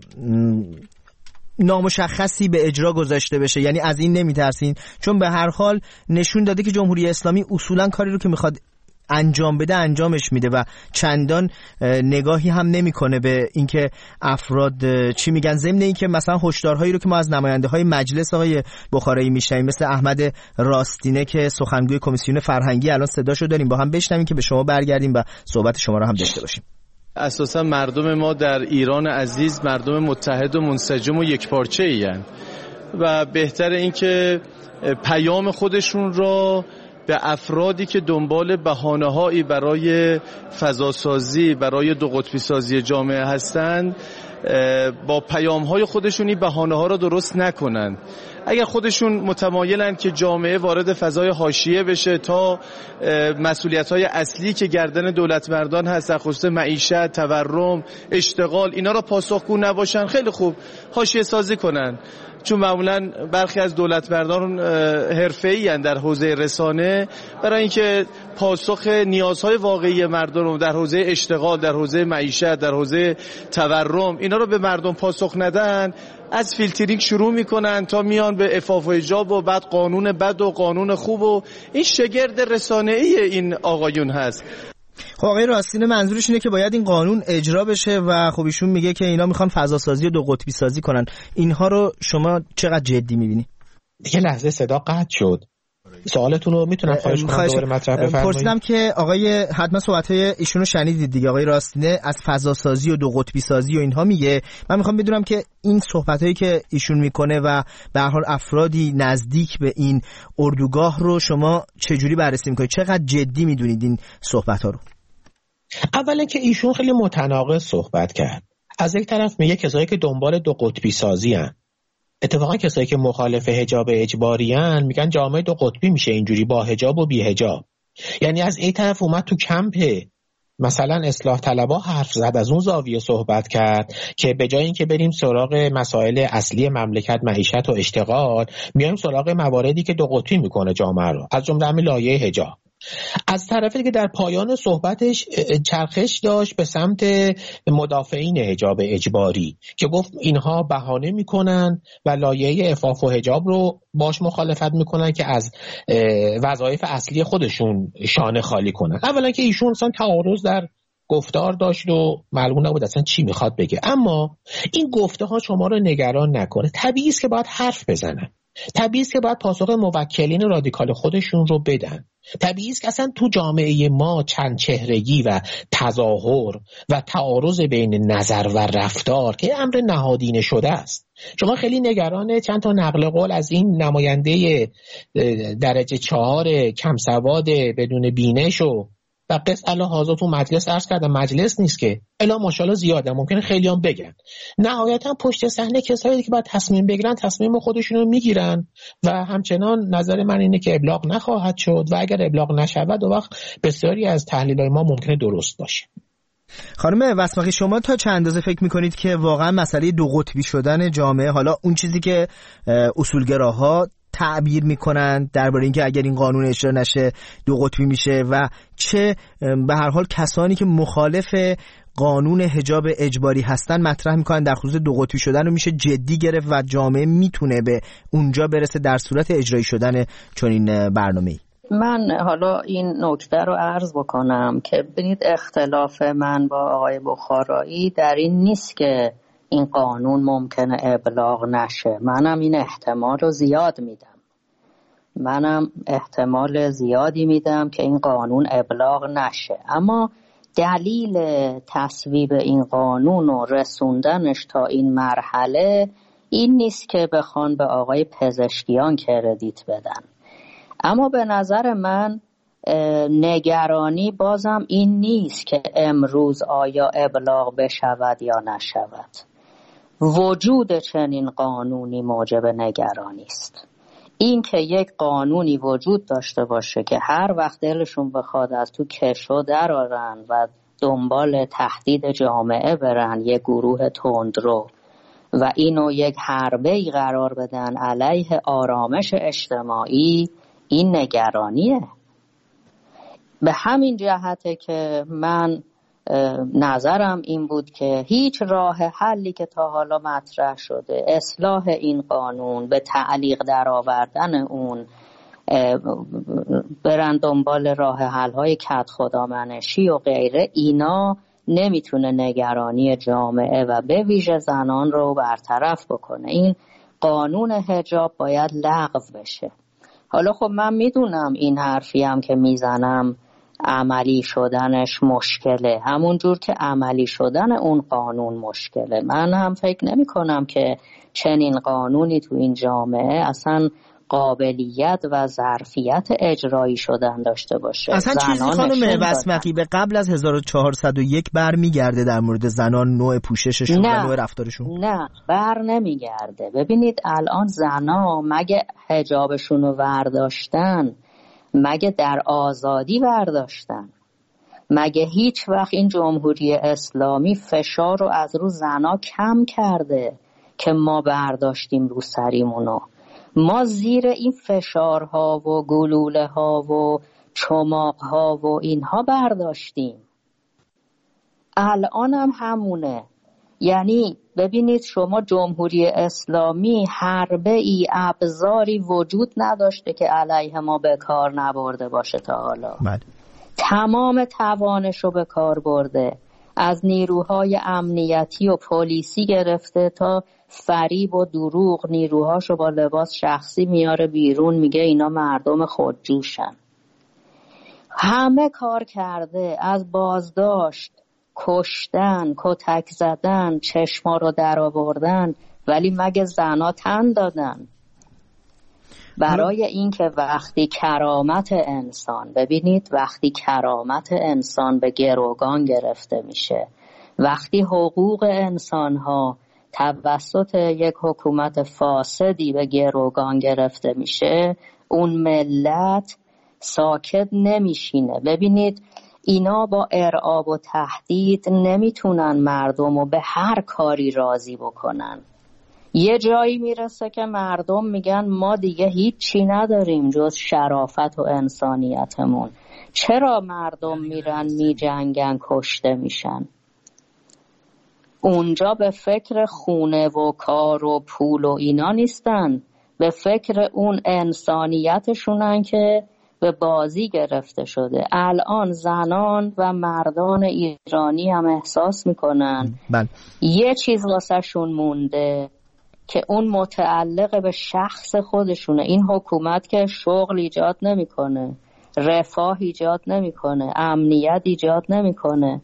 نامشخصی به اجرا گذاشته بشه؟ یعنی از این نمیترسین؟ چون به هر حال نشون داده که جمهوری اسلامی اصولا کاری رو که میخواد انجام بده انجامش میده و چندان نگاهی هم نمیکنه به اینکه افراد چی میگن. ضمن اینکه مثلا هشدارهایی رو که ما از نماینده های مجلس آقای بخارایی میشنیم، مثل احمد راستینه که سخنگوی کمیسیون فرهنگی، الان صداشو داریم، با هم بشنویم که به شما برگردیم و صحبت شما رو هم داشته باشیم. اساسا مردم ما در ایران عزیز مردم متحد و منسجم و یکپارچه ایم و بهتر این که پیام خودشون را به افرادی که دنبال بهانه‌هایی برای فضاسازی، برای دو قطبی سازی جامعه هستند، با پیام‌های خودشون این بهانه‌ها را درست نکنن. اگر خودشون متمایلن که جامعه وارد فضای حاشیه بشه تا مسئولیت‌های اصلی که گردن دولت مردان هست، در خصوص معیشت، تورم، اشتغال، اینا را پاسخگو نباشن، خیلی خوب حاشیه سازی کنن. چون معمولا برخی از دولت مردان حرفه‌ای اند در حوزه رسانه، برای اینکه پاسخ نیازهای واقعی مردم رو در حوزه اشتغال، در حوزه معیشت، در حوزه تورم، اینا رو به مردم پاسخ ندن، از فیلترینگ شروع میکنن تا میان به عفاف و حجاب و بعد قانون بد و قانون خوب و این شگرد رسانه‌ای این آقایون هست. خب آقای راستین منظورش اینه که باید این قانون اجرا بشه و خب ایشون میگه که اینا میخوان فضا سازی و دو قطبی سازی کنن. اینها رو شما چقدر جدی میبینی؟ یه لحظه صدا قطع شد. سوالتون رو میتونم خواهش کنم دوباره مطرح بفرمایید؟ پرسیدم که آقای حتما صحبت‌های ایشون رو شنیدید دیگه. آقای راستینه از فضا سازی و دو قطبی سازی و اینها میگه. من میخوام بدونم که این صحبتایی که ایشون میکنه و به هر حال افرادی نزدیک به این اردوگاه رو شما چجوری بررسی میکنید؟ چقدر جدی میدونید این صحبت‌ها رو؟ اولا که ایشون خیلی متناقض صحبت کرد. از یک طرف میگه کسایی که دنبال دو قطبی سازی هن. اتفاقا کسایی که مخالف حجاب اجباری هن میگن جامعه دو قطبی میشه اینجوری، با حجاب و بی حجاب. یعنی از این طرف اومد تو کمپ مثلا اصلاح طلبها حرف زد، از اون زاویه صحبت کرد که به جای اینکه بریم سراغ مسائل اصلی مملکت، معیشت و اشتغال، میایم سراغ مواردی که دو قطبی میکنه جامعه رو، از جمله همین لایحه حجاب. از طرفی که در پایان صحبتش چرخش داشت به سمت مدافعین حجاب اجباری که گفت اینها بهانه میکنن و لایحه عفاف و حجاب رو باش مخالفت میکنن که از وظایف اصلی خودشون شانه خالی کنن. اولا که ایشون اصلا تعارض در گفتار داشت و معلوم نبود اصلا چی میخواد بگه، اما این گفته ها شما رو نگران نکنه. طبیعی است که باید حرف بزنن، طبیعی است که باید پاسخ موکلین رادیکال خودشون رو بدن، طبیعی است که اصلا تو جامعه ما چند چهرگی و تظاهر و تعارض بین نظر و رفتار که امر نهادینه شده است. شما خیلی نگران چند تا نقل قول از این نماینده درجه 4 کم سواد بدون بینش و قص الله حاضر تو مجلس عرض کردم، مجلس نیست که الا ماشاءالله زیاده، ممکنه خیلی هم بگن. نهایتا پشت صحنه کسایی که باید تصمیم بگیرن تصمیم خودشون رو میگیرن و همچنان نظر من اینه که ابلاغ نخواهد شد و اگر ابلاغ نشود و وقت بسیاری از تحلیل‌های ما ممکنه درست باشه. خانم وسمقی، شما تا چند اندازه فکر میکنید که واقعا مسئله دو قطبی شدن جامعه، حالا اون چیزی که اصولگراها تعبیر میکنن درباره اینکه اگر این قانون اجرا نشه دو قطبی میشه و چه به هر حال کسانی که مخالف قانون حجاب اجباری هستن مطرح میکنن در خصوص دو قطبی شدن رو میشه جدی گرفت و جامعه میتونه به اونجا برسه در صورت اجرایی شدن چنین برنامه‌ای؟ من حالا این نکته رو عرض بکنم که ببینید اختلاف من با آقای بخارایی در این نیست که این قانون ممکنه ابلاغ نشه. منم این احتمال رو زیاد میدم. منم احتمال زیادی میدم که این قانون ابلاغ نشه، اما دلیل تصویب این قانون و رسوندنش تا این مرحله این نیست که بخوان به آقای پزشکیان کردیت بدن. اما به نظر من نگرانی بازم این نیست که امروز آیا ابلاغ بشود یا نشود. وجود چنین قانونی موجب نگرانی است. این که یک قانونی وجود داشته باشه که هر وقت دلشون بخواد از تو کشو درارن و دنبال تهدید جامعه برن، یک گروه تندرو و اینو یک حربه‌ای قرار بدن علیه آرامش اجتماعی، این نگرانیه. به همین جهته که من نظرم این بود که هیچ راه حلی که تا حالا مطرح شده، اصلاح این قانون، به تعلیق درآوردن اون، برن دنبال راه حل‌های کدخدامنشی و غیره، اینا نمیتونه نگرانی جامعه و به ویژه زنان رو برطرف بکنه. این قانون حجاب باید لغو بشه. حالا خب من میدونم این حرفی هم که میزنم عملی شدنش مشکله، همون جور که عملی شدن اون قانون مشکله. من هم فکر نمی کنم که چنین قانونی تو این جامعه اصلا قابلیت و ظرفیت اجرایی شدن داشته باشه. اصلا چیزی خانم وسمقی به قبل از 1401 برمیگرده در مورد زنان، نوع پوشششون و نوع رفتارشون؟ نه، بر نمیگرده. ببینید الان زنا مگه حجابشون رو ورداشتن؟ مگه در آزادی برداشتن؟ مگه هیچ وقت این جمهوری اسلامی فشار رو از رو زنا کم کرده که ما برداشتیم رو سریمونو؟ ما زیر این فشارها و گلوله ها و چماقها و اینها برداشتیم. الان هم همونه. یعنی ببینید شما جمهوری اسلامی حربه ای ابزاری وجود نداشته که علیه ما به کار نبرده باشه تا حالا. تمام توانشو به کار برده، از نیروهای امنیتی و پلیسی گرفته تا فریب و دروغ نیروهاشو با لباس شخصی میاره بیرون، میگه اینا مردم خودجوشن. همه کار کرده، از بازداشت، کشتن، کتک زدن، چشما رو در آوردن، ولی مگه زنا تن دادن؟ برای اینکه وقتی کرامت انسان، ببینید وقتی کرامت انسان به گروگان گرفته میشه، وقتی حقوق انسانها توسط یک حکومت فاسدی به گروگان گرفته میشه، اون ملت ساکت نمیشینه. ببینید اینا با ارعاب و تهدید نمیتونن مردم رو به هر کاری راضی بکنن. یه جایی میرسه که مردم میگن ما دیگه هیچی نداریم جز شرافت و انسانیتمون. چرا مردم میرن میجنگن، کشته میشن؟ اونجا به فکر خونه و کار و پول و اینا نیستن، به فکر اون انسانیتشونن که به بازی گرفته شده. الان زنان و مردان ایرانی هم احساس میکنن یه چیز واسه شون مونده که اون متعلق به شخص خودشونه. این حکومت که شغل ایجاد نمیکنه، رفاه ایجاد نمیکنه، امنیت ایجاد نمیکنه.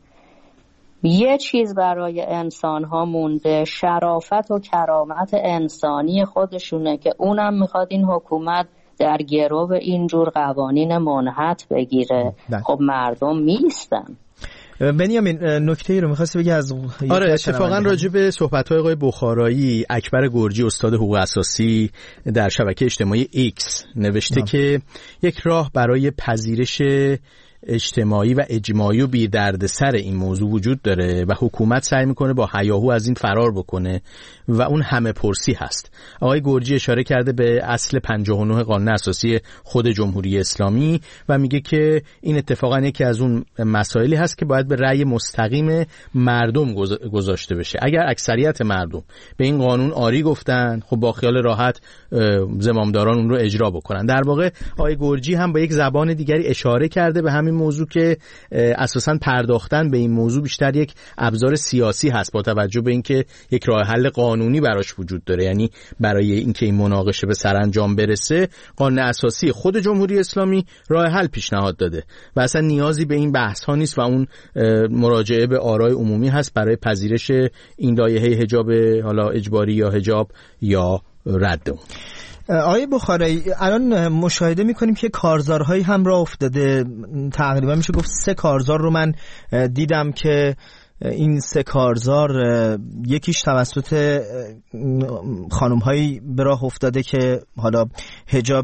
یه چیز برای انسان ها مونده، شرافت و کرامت انسانی خودشونه که اونم میخواد این حکومت در گرو اینجور قوانین منحط بگیره. خب مردم میستن. بنیامین نکته‌ای رو می‌خواستی بگی از آره، اتفاقا راجع به صحبت‌های آقای بخارایی، اکبر گرجی استاد حقوق اساسی در شبکه اجتماعی ایکس نوشته که یک راه برای پذیرش اجتماعی و اجماعی و بی دردسر این موضوع وجود داره و حکومت سعی میکنه با هیاهو از این فرار بکنه و اون همه پرسی هست. آقای گرجی اشاره کرده به اصل 59 قانون اساسی خود جمهوری اسلامی و میگه که این اتفاقا یکی از اون مسائلی هست که باید به رأی مستقیم مردم گذاشته بشه. اگر اکثریت مردم به این قانون آری گفتن، خب با خیال راحت زمامداران اون رو اجرا بکنن. در واقع آقای گرجی هم با یک زبان دیگری اشاره کرده به همین موضوع که اساساً پرداختن به این موضوع بیشتر یک ابزار سیاسی هست با توجه به اینکه یک راه حل قانونی براش وجود داره. یعنی برای اینکه این مناقشه به سرانجام برسه، قانون اساسی خود جمهوری اسلامی راه حل پیشنهاد داده و اصلا نیازی به این بحث ها نیست و اون مراجعه به آرای عمومی هست برای پذیرش این لایحه حجاب حالا اجباری یا حجاب یا رد اون. آقای بخارایی، الان مشاهده میکنیم که کارزارهایی هم راه افتاده. تقریبا میشه گفت 3 کارزار رو من دیدم که این 3 کارزار یکیش توسط خانم‌هایی به راه افتاده که حالا حجاب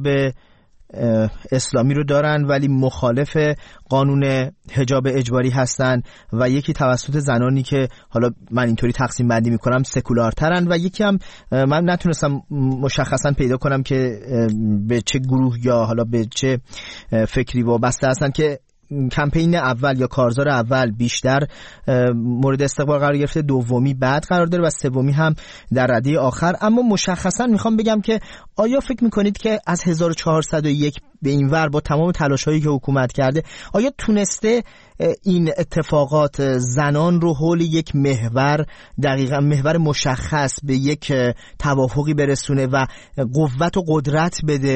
اسلامی رو دارن ولی مخالف قانون حجاب اجباری هستن و یکی توسط زنانی که حالا من اینطوری تقسیم بندی میکنم سکولارترن و یکی هم من نتونستم مشخصا پیدا کنم که به چه گروه یا حالا به چه فکری وابسته هستن که کمپین اول یا کارزار اول بیشتر مورد استقبال قرار گرفته، دومی بعد قرار داره و سومی هم در رده آخر. اما مشخصا میخوام بگم که آیا فکر میکنید که از 1401 به این ور با تمام تلاش‌هایی که حکومت کرده آیا تونسته این اتفاقات زنان رو حول یک محور، دقیقاً محور مشخص، به یک توافقی برسونه و قوت و قدرت بده،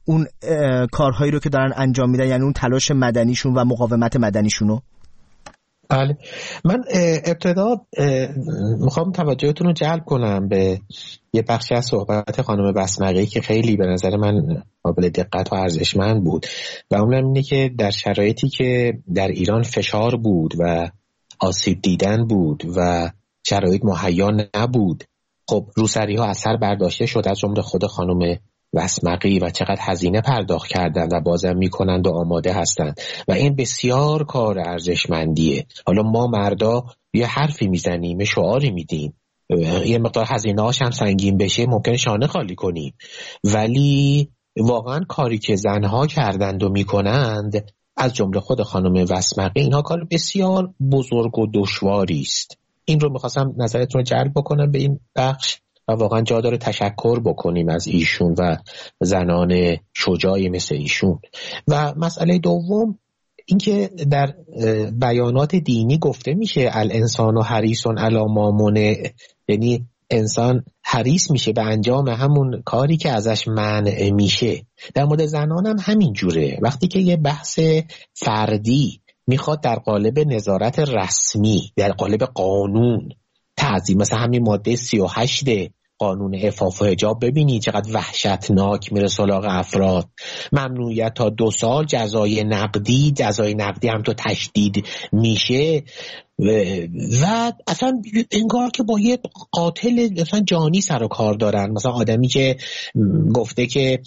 اون کارهایی رو که دارن انجام میدن، یعنی اون تلاش مدنیشون و مقاومت مدنیشونو؟ بله، من ابتدا میخوام توجهتون رو جلب کنم به یه بخشی از صحبت خانم بسمقی که خیلی به نظر من قابل دقت و ارزشمند بود و اونم اینه که در شرایطی که در ایران فشار بود و آسیب دیدن بود و شرایط مهیا نبود، خب روسری ها اثر برداشته شد، از جمله خود خانم بسمقی، و چقدر هزینه پرداخت کردن و بازم میکنند و آماده هستند و این بسیار کار ارزشمندیه. حالا ما مردا یه حرفی میزنیم، شعاری میدیم، یه مقدار هزینه هاش هم سنگین بشه ممکنه شانه خالی کنیم، ولی واقعا کاری که زنها کردند و میکنند، از جمله خود خانم بسمقی، اینها کار بسیار بزرگ و دشواری است. این رو میخواستم نظرتون رو جلب بکنم به این بخش و واقعا جا داره تشکر بکنیم از ایشون و زنان شجاعی مثل ایشون. و مسئله دوم اینکه در بیانات دینی گفته میشه الانسان و حریص علی ما منع، یعنی انسان حریص میشه به انجام همون کاری که ازش منع میشه. در مورد زنان هم همین جوره. وقتی که یه بحث فردی میخواد در قالب نظارت رسمی، در قالب قانون تعظیم، مثلا همین ماده 38 قانون عفاف و حجاب، ببینید چقدر وحشتناک میره سراغ افراد. ممنوعیت تا 2 سال، جزای نقدی هم تو تشدید میشه و اصلا انگار که با یه قاتل مثلا جانی سر و کار دارن. مثلا آدمی که گفته که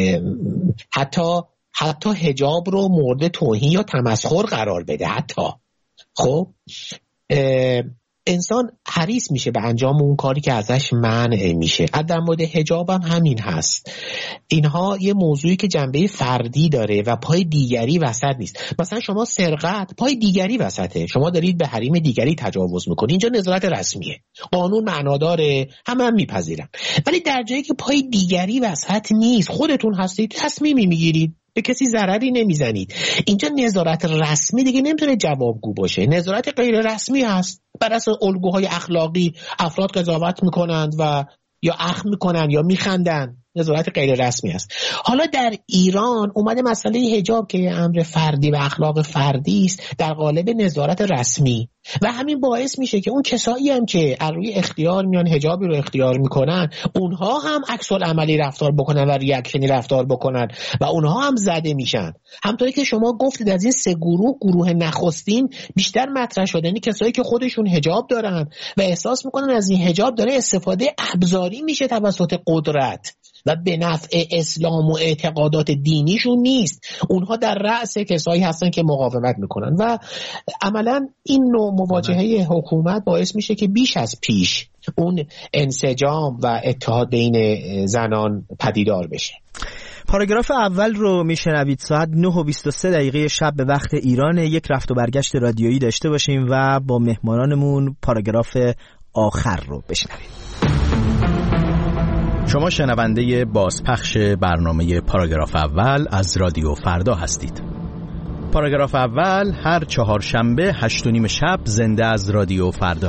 حتی حجاب رو مورد توهین یا تمسخر قرار بده. حتی خب انسان حریص میشه به انجام اون کاری که ازش منع میشه. در مورد حجاب هم همین هست. اینها یه موضوعی که جنبه فردی داره و پای دیگری وسط نیست. مثلا شما سرقت پای دیگری وسطه، شما دارید به حریم دیگری تجاوز میکنید، اینجا نظارت رسمیه، قانون معنا داره، هم میپذیرم. ولی در جایی که پای دیگری وسط نیست، خودتون هستید، تصمیمی میگیرید، به کسی ضرری نمیزنید، اینجا نظارت رسمی دیگه نمیتونه جوابگو باشه. نظارت غیر رسمی هست. بر اساس الگوهای اخلاقی افراد قضاوت میکنند و یا اخم میکنن یا میخندن. نظارت غیر رسمی است. حالا در ایران اومده مسئله حجاب که یه امر فردی و اخلاق فردی است در قالب نظارت رسمی و همین باعث میشه که اون کسایی هم که از روی اختیار میان حجابی رو اختیار میکنن، اونها هم عکس العملی رفتار بکنن و ریاکشنی رفتار بکنن و اونها هم زده میشن. همونطوری که شما گفتید از این 3 گروه نخستین بیشتر مطرح شده، یعنی کسایی که خودشون حجاب دارن و احساس میکنن از این حجاب داره استفاده ابزاری میشه توسط قدرت و به نفع اسلام و اعتقادات دینیشون نیست. اونها در رأس کسایی هستن که مقاومت میکنن و عملا این نوع مواجهه حکومت باعث میشه که بیش از پیش اون انسجام و اتحاد بین زنان پدیدار بشه. پاراگراف اول رو میشنوید. ساعت 9:23 شب به وقت ایران. یک رفت و برگشت رادیویی داشته باشیم و با مهمانانمون پاراگراف آخر رو بشنویم. شما شنونده بازپخش برنامه پاراگراف اول از رادیو فردا هستید. پاراگراف اول هر 4 شنبه 8:30 شب زنده از رادیو فردا.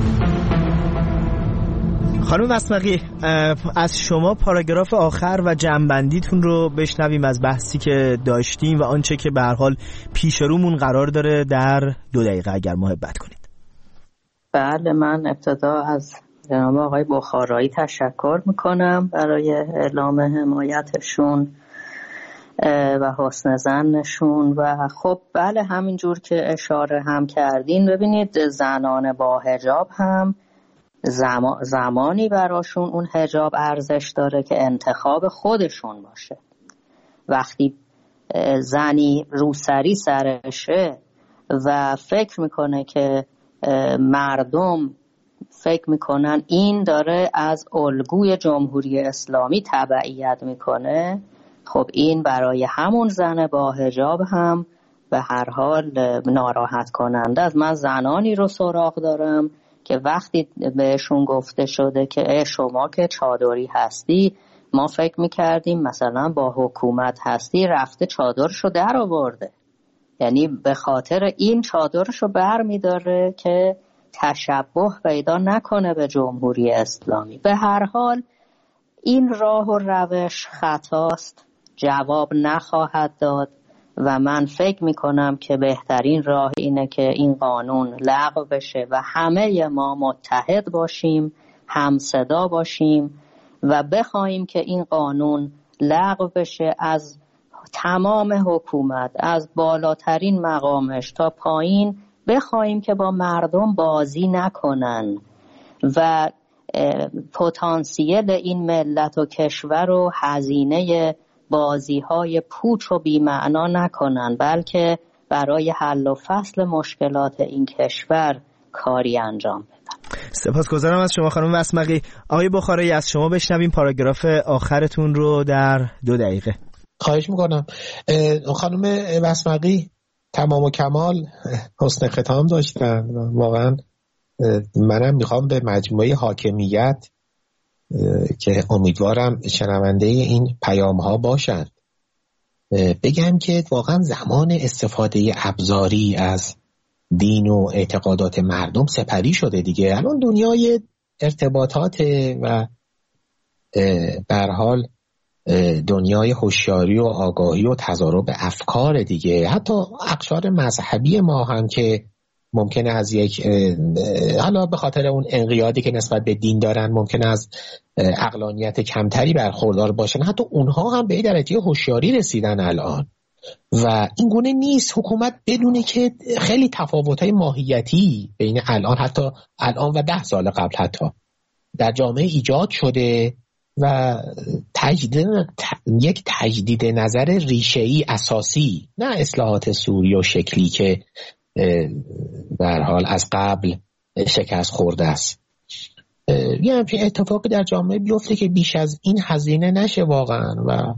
خانم بسمقی، از شما پاراگراف آخر و جمع‌بندیتون رو بشنویم از بحثی که داشتیم و آنچه که به هر حال پیش رومون قرار داره در 2 دقیقه اگر محبت کنید. بله، من ابتدا از جناب آقای بخارایی تشکر میکنم برای اعلام حمایتشون و حسن ظنشون و خب بله، همینجور که اشاره هم کردین، ببینید زنان با حجاب هم زمانی براشون اون حجاب ارزش داره که انتخاب خودشون باشه. وقتی زنی روسری سرشه و فکر میکنه که مردم فکر میکنن این داره از الگوی جمهوری اسلامی تبعیت میکنه، خب این برای همون زن با حجاب هم به هر حال ناراحت کننده است. من زنانی رو سراغ دارم که وقتی بهشون گفته شده که شما که چادری هستی، ما فکر میکردیم مثلا با حکومت هستی، رفته چادرشو در آورده، یعنی به خاطر این چادرشو بر میداره که تشبه پیدا نکنه به جمهوری اسلامی. به هر حال این راه و روش خطاست. جواب نخواهد داد و من فکر میکنم که بهترین راه اینه که این قانون لغو بشه و همه ما متحد باشیم، همصدا باشیم و بخوایم که این قانون لغو بشه، از تمام حکومت، از بالاترین مقامش تا پایین، بخوایم که با مردم بازی نکنن و پتانسیل این ملت و کشور رو هزینه بازی‌های پوچ و بی‌معنا نکنن، بلکه برای حل و فصل مشکلات این کشور کاری انجام بدن. سپاسگزارم از شما خانم وسمقی. آقای بخارایی، از شما بشنویم پاراگراف آخرتون رو در 2 دقیقه. خواهش میکنم. خانم وسمقی تمام و کمال حسن ختام داشتن. واقعا منم میخوام به مجموعه حاکمیت که امیدوارم شنونده این پیام ها باشند بگم که واقعا زمان استفاده ابزاری از دین و اعتقادات مردم سپری شده دیگه. الان دنیای ارتباطات و به هر حال دنیای هوشیاری و آگاهی و تضارب افکار دیگه. حتی اقشار مذهبی ما هم که ممکنه از یک حالا به خاطر اون انقیادی که نسبت به دین دارن ممکنه از عقلانیت کمتری برخوردار باشن، حتی اونها هم به درجه هوشیاری رسیدن الان و این گونه نیست حکومت بدونه که خیلی تفاوت‌های ماهیتی بین حتی الان و 10 سال قبل حتی در جامعه ایجاد شده و یک تجدید نظر ریشه‌ای اساسی، نه اصلاحات سوری و شکلی که به هر حال از قبل شکست خورده است. یه همچین اتفاقی در جامعه بیفته که بیش از این هزینه نشه واقعا. و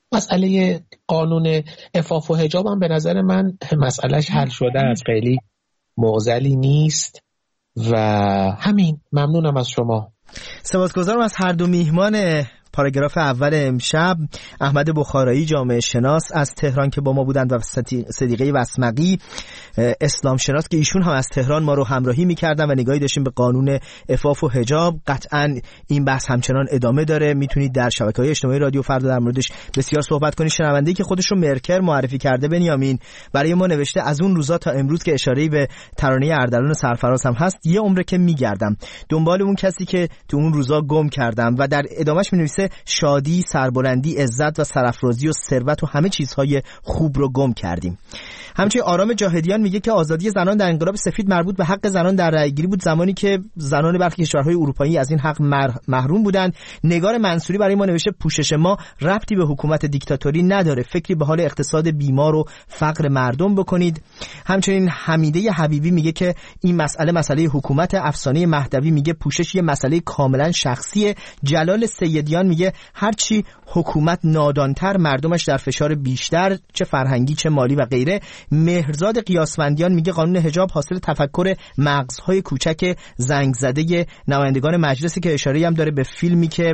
مسئله قانون عفاف و حجاب هم به نظر من مسئلهش حل شده است، خیلی معضلی نیست و همین. ممنونم از شما. سپاسگزارم از هر دو میهمان پاراگراف اول امشب، احمد بخارایی جامعه شناس از تهران که با ما بودند و صدیقه وسمقی اسلام شناس که ایشون هم از تهران ما رو همراهی می‌کردن و نگاهی داشتیم به قانون عفاف و حجاب. قطعاً این بحث همچنان ادامه داره، میتونید در شبکه‌های اجتماعی رادیو فردا در موردش بسیار صحبت کنید. شنونده‌ای که خودش رو مرکر معرفی کرده بنیامین برای ما نوشته از اون روزا تا امروز که اشاره‌ای به ترانه اردلان سرفراز هم هست، یه عمره که میگردم دنبال اون کسی که تو اون روزا گم کردم. و در ادامهش می‌نویسه شادی، سربلندی، عزت و سرافرازی و ثروت و همه چیزهای خوب رو گم کردیم. همچنین آرام جاهدیان میگه که آزادی زنان در انقلاب سفید مربوط به حق زنان در رأیگیری بود، زمانی که زنان برخی کشورهای اروپایی از این حق محروم بودند. نگار منصوری برای ما نوشته پوشش ما ربطی به حکومت دیکتاتوری نداره، فکری به حال اقتصاد بیمار و فقر مردم بکنید. همچنین حمیده حبیبی میگه که این مسئله حکومت. افسانه مهدوی میگه پوشش یه مسئله کاملا شخصیه. جلال سیدیان میگه هرچی حکومت نادانتر مردمش در فشار بیشتر، چه فرهنگی چه مالی و غیره. مهرزاد قیاسفندیان میگه قانون حجاب حاصل تفکر مغزهای کوچک زنگ زده نمایندگان مجلسی که اشاره هم داره به فیلمی که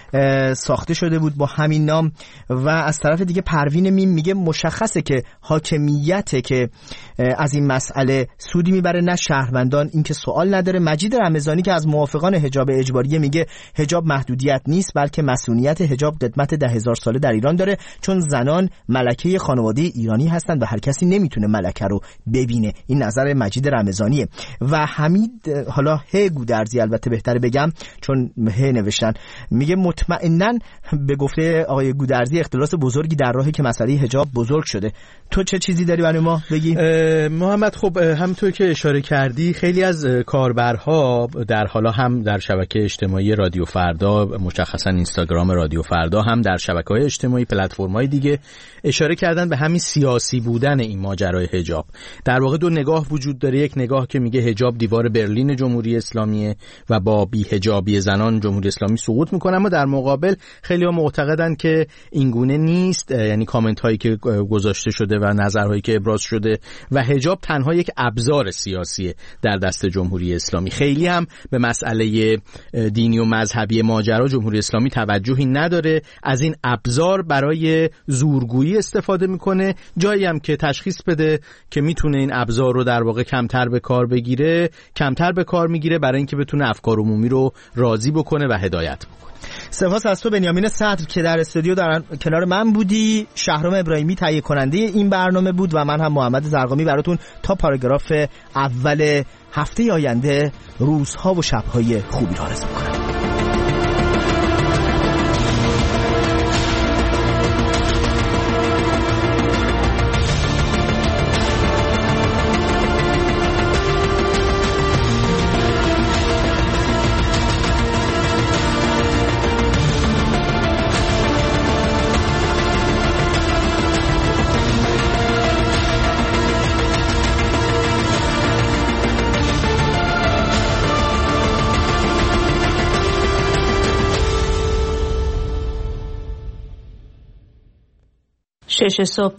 ساخته شده بود با همین نام. و از طرف دیگه پروین میم میگه مشخصه که حاکمیته که از این مسئله سودی میبره نه شهروندان، این که سوال نداره. مجید رمضانی که از موافقان حجاب اجباری میگه حجاب محدودیت نیست بلکه مسئولیت حجاب قدمت 10,000 ساله در ایران داره، چون زنان ملکه خانواده ایرانی هستند و هر کسی نمیتونه ملکه رو ببینه. این نظر مجید رمضانیه. و حمید حالا گودرزی، البته بهتره بگم چون نوشتن، میگه مطمئناً به گفته آقای گودرزی اختلاس بزرگی در راهی که مسئله حجاب بزرگ شده. تو چه چیزی داری برای ما بگی؟ محمد خب همونطور که اشاره کردی خیلی از کاربرها در حالا هم در شبکه اجتماعی رادیو فردا، مشخصا اینستاگرام رادیو فردا، هم در شبکه‌های اجتماعی پلتفرم‌های دیگه اشاره کردن به همین سیاسی بودن این ماجرای حجاب. در واقع دو نگاه وجود داره، یک نگاه که میگه حجاب دیوار برلین جمهوری اسلامیه و با بی‌حجابی زنان جمهوری اسلامی سقوط میکنه، اما در مقابل خیلی‌ها معتقدن که این گونه نیست، یعنی کامنت هایی که گذاشته شده و نظرهایی که ابراز شده و حجاب تنها یک ابزار سیاسیه در دست جمهوری اسلامی. خیلی هم به مسئله دینی و مذهبی ماجرا جمهوری اسلامی توجهی نداره، از این ابزار برای زورگویی استفاده میکنه. جایی هم که تشخیص بده که میتونه این ابزار رو در واقع کمتر به کار بگیره، کمتر به کار میگیره برای اینکه بتونه افکار عمومی رو راضی بکنه و هدایت بکنه. سپاس از تو بنیامین صدر که در استودیو در کنار من بودی. شهرام ابراهیمی تهیه کننده این برنامه بود و من هم محمد زرقامی براتون تا پاراگراف اول هفته آینده روزها و شبهای خوبی را آرزو می‌کنم. شش صبح